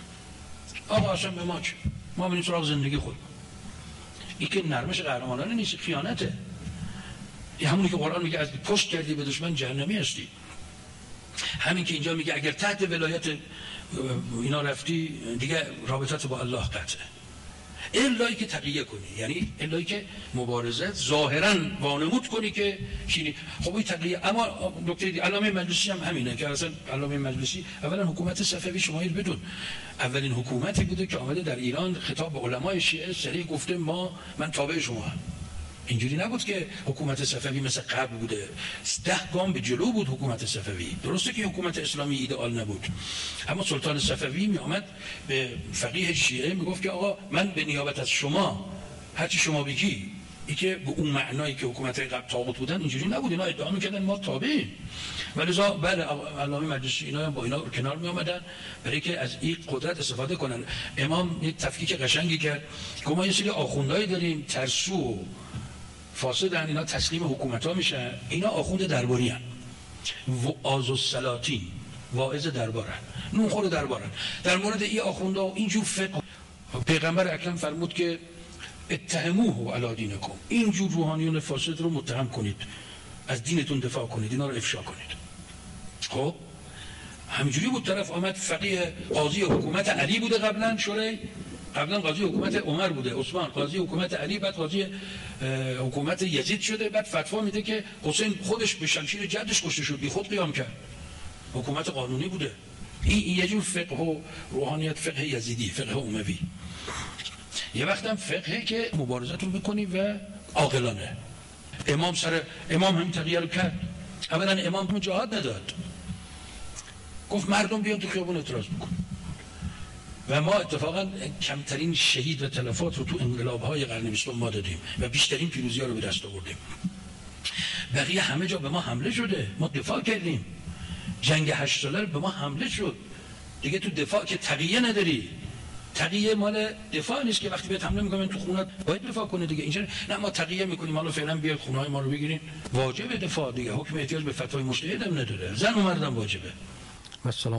آقا اصلا به ما چه؟ ما بریم سراغ زندگی خود. این که نرمش قهرمانانه نیست، خیانته. این همونی که قرآن میگه از پشت کردی به دشمن جهنمی هستی. همین که اینجا میگه اگر تحت ولایت اینا رفتی دیگه رابطت با الله قطعه. الایی که تقیه کنی، یعنی الایی که مبارزت ظاهرا وانمود کنی که چینی. خب این تقیه. اما دکتر علامه مجلسی هم همینه که اصلا علامه مجلسی اولا حکومت صفوی شمایل بدون اولین حکومتی بوده که آمده در ایران خطاب به علمای شیعه صریح گفته ما من تابع شما هم. اینجوری نبود که حکومت صفوی مثل قبل بوده، ده گام به جلو بود حکومت صفوی. درسته که حکومت اسلامی ایدئال نبود، اما سلطان صفوی می آمد به فقیه شیعه می گفت که آقا من به نیابت از شما هرچی شما بگی. این که به اون معنایی که حکومت قبل طاغوت بودن اینجوری نبود. اینا ادعا میکردن ما تابعیم. ولذا بله علامه مجلسی اینا هم با اینا کنار می آمدن برای که از این قدرت استفاده کنن. امام یک تفکیک قشنگی کرد که ما یه سری آخوندایی داریم ترسو فاسدن، اینا تسلیم حکومت ها میشن. اینا آخوند درباری هن، وعاظ السلاطین، واعظ دربارن، نونخور دربارن. در مورد این آخونده و اینجور فقه پیغمبر اکرم فرمود که اتهموه علی دینکم، اینجور روحانیون فاسد رو متهم کنید، از دینتون دفاع کنید، اینا رو افشا کنید. خب همینجوری بود. طرف آمد فقیه قاضی حکومت علی بوده قبلا، شورای قبلا قاضی حکومت عمر بوده، عثمان قاضی حکومت علی، بعد قاضی حکومت یزید شده، بعد فتوا میده که حسین خودش به شمشیر جدش کشته شد، بی خود قیام کرد. حکومت قانونی بوده. این یه جور فقه و روحانیت، فقه یزیدی، فقه اموی. یه وقت هم فقهی که مبارزتون بکنی و عاقلانه. امام سر امام همین تقیه رو کرد. اولا امام هم جهاد نداد، گفت مردم بیان تو خیابون اعتراض بکن. و ما اتفاقا کمترین شهید و تلفات رو تو انقلاب‌های قرن بیستم ما دادیم و بیشترین پیروزی‌ها رو به دست آوردیم. بقیه همه جا به ما حمله شده، ما دفاع کردیم. جنگ هشت ساله به ما حمله شد. دیگه تو دفاع که تقیه نداری. تقیه مال دفاع نیست که وقتی بهت حمله می‌کنن تو خونت باید دفاع کنه دیگه. اینجا نه، ما تقیه می‌کنیم حالا فعلا بیاید خونه‌های ما رو بگیرین. واجب دفاع دیگه، حکم احتیاج به فتوای مجتهد هم نداره. زن و مردم واجبه.